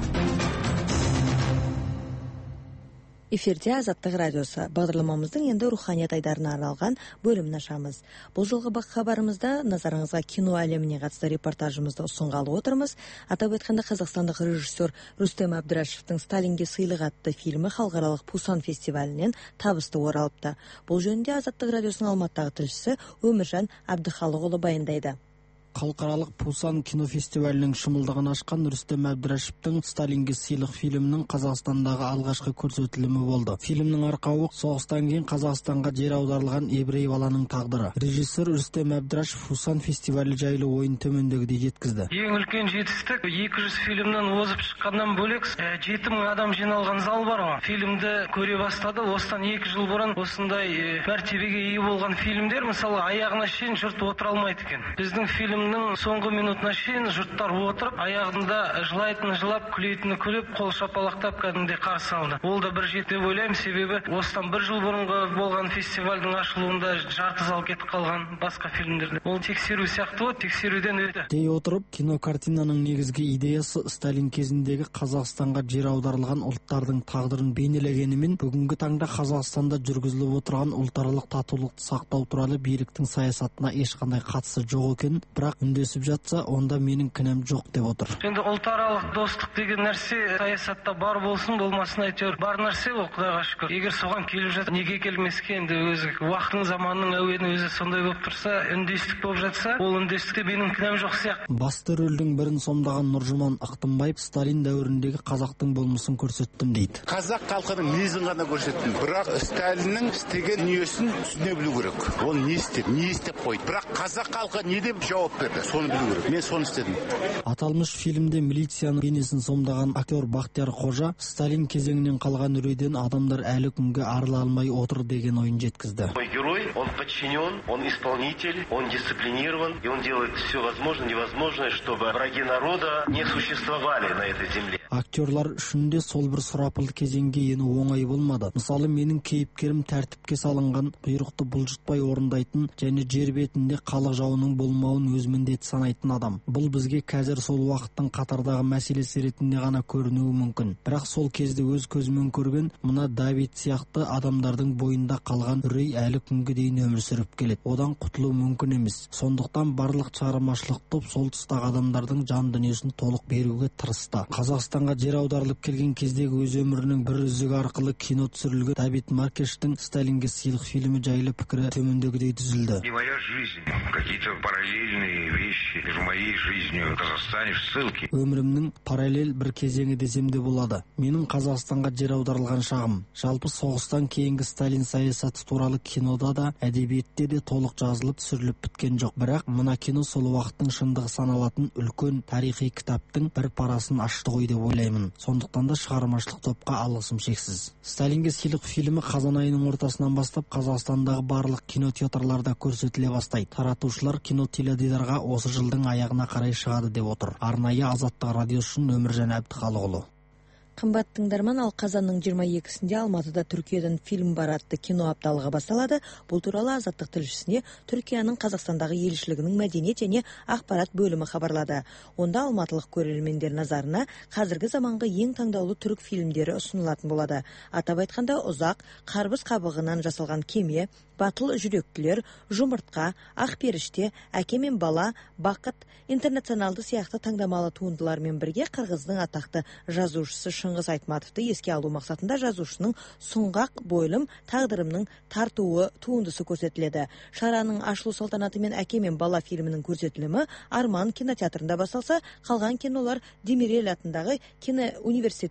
Эфирде Азаттық радиосы. Бағдарламамыздың енді руханият айдарына арналған бөлімін ашамыз. Бұл жолғы хабарымызда назарыңызға кино әлеміне қатысты репортажымызды ұсынғалы отырмыз. Атап айтқанда қазақстандық режиссер Рустем Әбдірашевтің «Сталинге сыйлық» атты фильмі халықаралық Пусан фестивалінен табысты оралыпты. Бұл жөнінде Азаттық радиосының Алматыдағы тілшісі Өміржан Әбдіхалықұлы баяндайды. Халықаралық Пусан кинофестивалінің шымылдығын ашқан Рустем Әбдірашевтің «Сталинге сыйлық» фильмінің Қазақстандағы алғашқы көрсетілімі болды. Фильмнің арқауы соғыстан кейін Қазақстанға жер аударылған еврей баланың тағдыры. Режиссер Рустем Әбдірашев Пусан фестивалі жайлы ойын төмендегідей жеткізді. Ең үлкен жетістік 200 фильмнен озып шыққаннан бөлек 7000 адам жиналған зал бар ғой. Фильмді көре бастады. Осыдан 2 жыл бұрын осындай мәртебеге ие болған фильмдер мысалы аяғына шейін жұрт отыра алмайды екен. Біздің фильм соңғы минутына шейін жұрттар отырып, аяғында жылайтыны жылап, күлейтіні күліп, қол шапалақтап кәдімгідей қарсы алды. Ол да бір жет деп ойлаймын, себебі осыдан 1 жыл бұрынғы болған фестивальдің ашылуында жарты зал кетіп қалған басқа фильмдерде. Ол тексеру сияқты ғой, тексеруден өтті. Дей отырып, кинокартинаның негізгі идеясы Сталин кезіндегі Қазақстанға жер аударылған ұлттардың тағдырын бейнелегенімен, бүгінгі таңда Қазақстанда жүргізіліп отырған ұлтаралық татулықты сақтау туралы биліктің саясатына ешқандай қатысы жоқ екен, бірақ үндесіп жатса, онда менің кінәм жоқ деп отыр. Енді ұлтаралық достық деген нәрсе саясатта бар болсын, болмасын әйтеуір бар нәрсе ол, Құдайға шүкір. Егер соған келіп жатса, неге келмеске, енді өзі уақыттың заманның әуені өзі сондай болып тұрса, үндестік болып жатса, ол үндестікте менің кінәм жоқ сияқты. Басты рөлдің бірін сомдаған Нұржұман Ақтымбаев Сталин дәуіріндегі қазақтың болмысын көрсеттім дейді. Қазақ халқының мінезін ғана көрсеттім, бірақ Сталиннің істеген дүниесін түсіне білу керек. Ол не істеп қойды. Бірақ қазақ халқы не деп жауап берді? Соны білу керек. Мен соны істедім. Аталмыш фильмде милицияның бейнесін сомдаған актер Бақтияр Қожа Сталин кезеңінен қалған үрейден адамдар әлі күнге арыла алмай отыр деген ойын жеткізді. Мой герой, он подчинен, он исполнитель, он дисциплинирован, и он делает все возможное, невозможное, чтобы враги народа не существовали на этой земле. Актерлар үшін де сол бір сұрапыл кезеңге ену оңай болмады. Мысалы, менің кейіпкерім тәртіпке салынған, бұйрықты бұлжытпай орындайтын және жер бетінде халық жауының болмауын өз міндет санайтын адам. Бұл бізге қазір сол уақыттың қатардағы мәселесі ретінде ғана көрінуі мүмкін. Бірақ сол кезде өз көзімен көрген мына Давид сияқты адамдардың бойында қалған үрей әлі күнге дейін өмір сүріп келеді. Одан құтылу мүмкін емес. Сондықтан барлық шығармашылық топ сол тұстағы адамдардың жан дүниесін толық беруге тырысты. Қазақстанға жер аударылып келген кездегі өз өмірінің бір үзігі арқылы кино түсірілген Давид Маркештің «Сталинге сыйлық» фильмі жайлы пікірі төмендегідей түзілді. Не моя жизнь, какие-то параллельные вещи между моей жизнью в Казахстане в ссылке. Өмірімнің параллель бір кезеңі десем де болады. Менің Қазақстанға жер аударылған шағым. Жалпы соғыстан кейінгі Сталин саясаты туралы кинода да, әдебиетте де толық жазылып түсіріліп біткен жоқ. Бірақ мына кино сол уақыттың шындығы саналатын үлкен тарихи кітаптың бір парасын ашты ғой деп ойлаймын. Сондықтан да шығармашылық топқа алғысым шексіз. Сталинге сыйлық фильмі қазан айының ортасынан бастап Қазақстандағы барлық кинотеатрларда көрсетіле бастайды. Таратушылар кинотеледидарға осы жылдың аяғына қарай шығады деп отыр. Арнайы Азаттық радиосы үшін Өміржан Әбдіхалықұлы. Қымбат тыңдарман, ал қазанның 22-сінде Алматыда Түркиядан фильм бар атты кино апталығы басталады. Бұл туралы Азаттық тілшісіне Түркияның Қазақстандағы елшілігінің мәдениет және ақпарат бөлімі хабарлады. Онда алматылық көрермендер назарына қазіргі заманғы ең таңдаулы түрік фильмдері ұсынылатын болады. Атап айтқанда Ұзақ, Қарбыз қабығынан жасалған кеме, Батыл жүректілер, Жұмыртқа, Ақперіште, Әке мен бала, Бақыт, Интернационалды сияқты таңдамалы туындылармен бірге қырғыздың атақты жазушысы Шыңғыс Айтматовты еске алу мақсатында жазушының Сұңғақ бойлым тағдырымның тартуы туындысы көрсетіледі. Шараның ашылу салтанаты мен Әке мен бала фильмінің көрсетілімі Арман кинотеатрында басталса, қалған кинолар Демирел атындағы киноуниверситет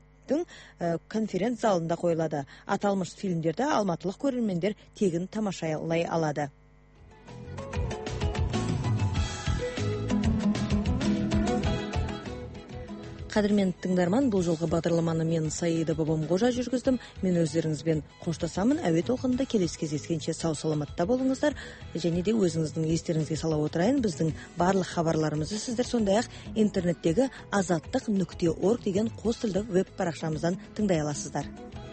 конференц залында қойылады. Аталмыш фильмдерді алматылық көрермендер тегін тамашалай алады. Кадырмен тыңдарман, бұл жолғы бағдарламаны мен Саида Бабамқожа жүргіздім. Мен өздеріңізбен қоштасамын. Әуе толқынында келесі кездескенше сау саламатта болыңыздар. Және де өзіңіздің естеріңізге сала отырайын, біздің барлық хабарларымызды сіздер сондай-ақ интернеттегі azatlik.org деген қос тілді веб парақшамыздан тыңдай аласыздар.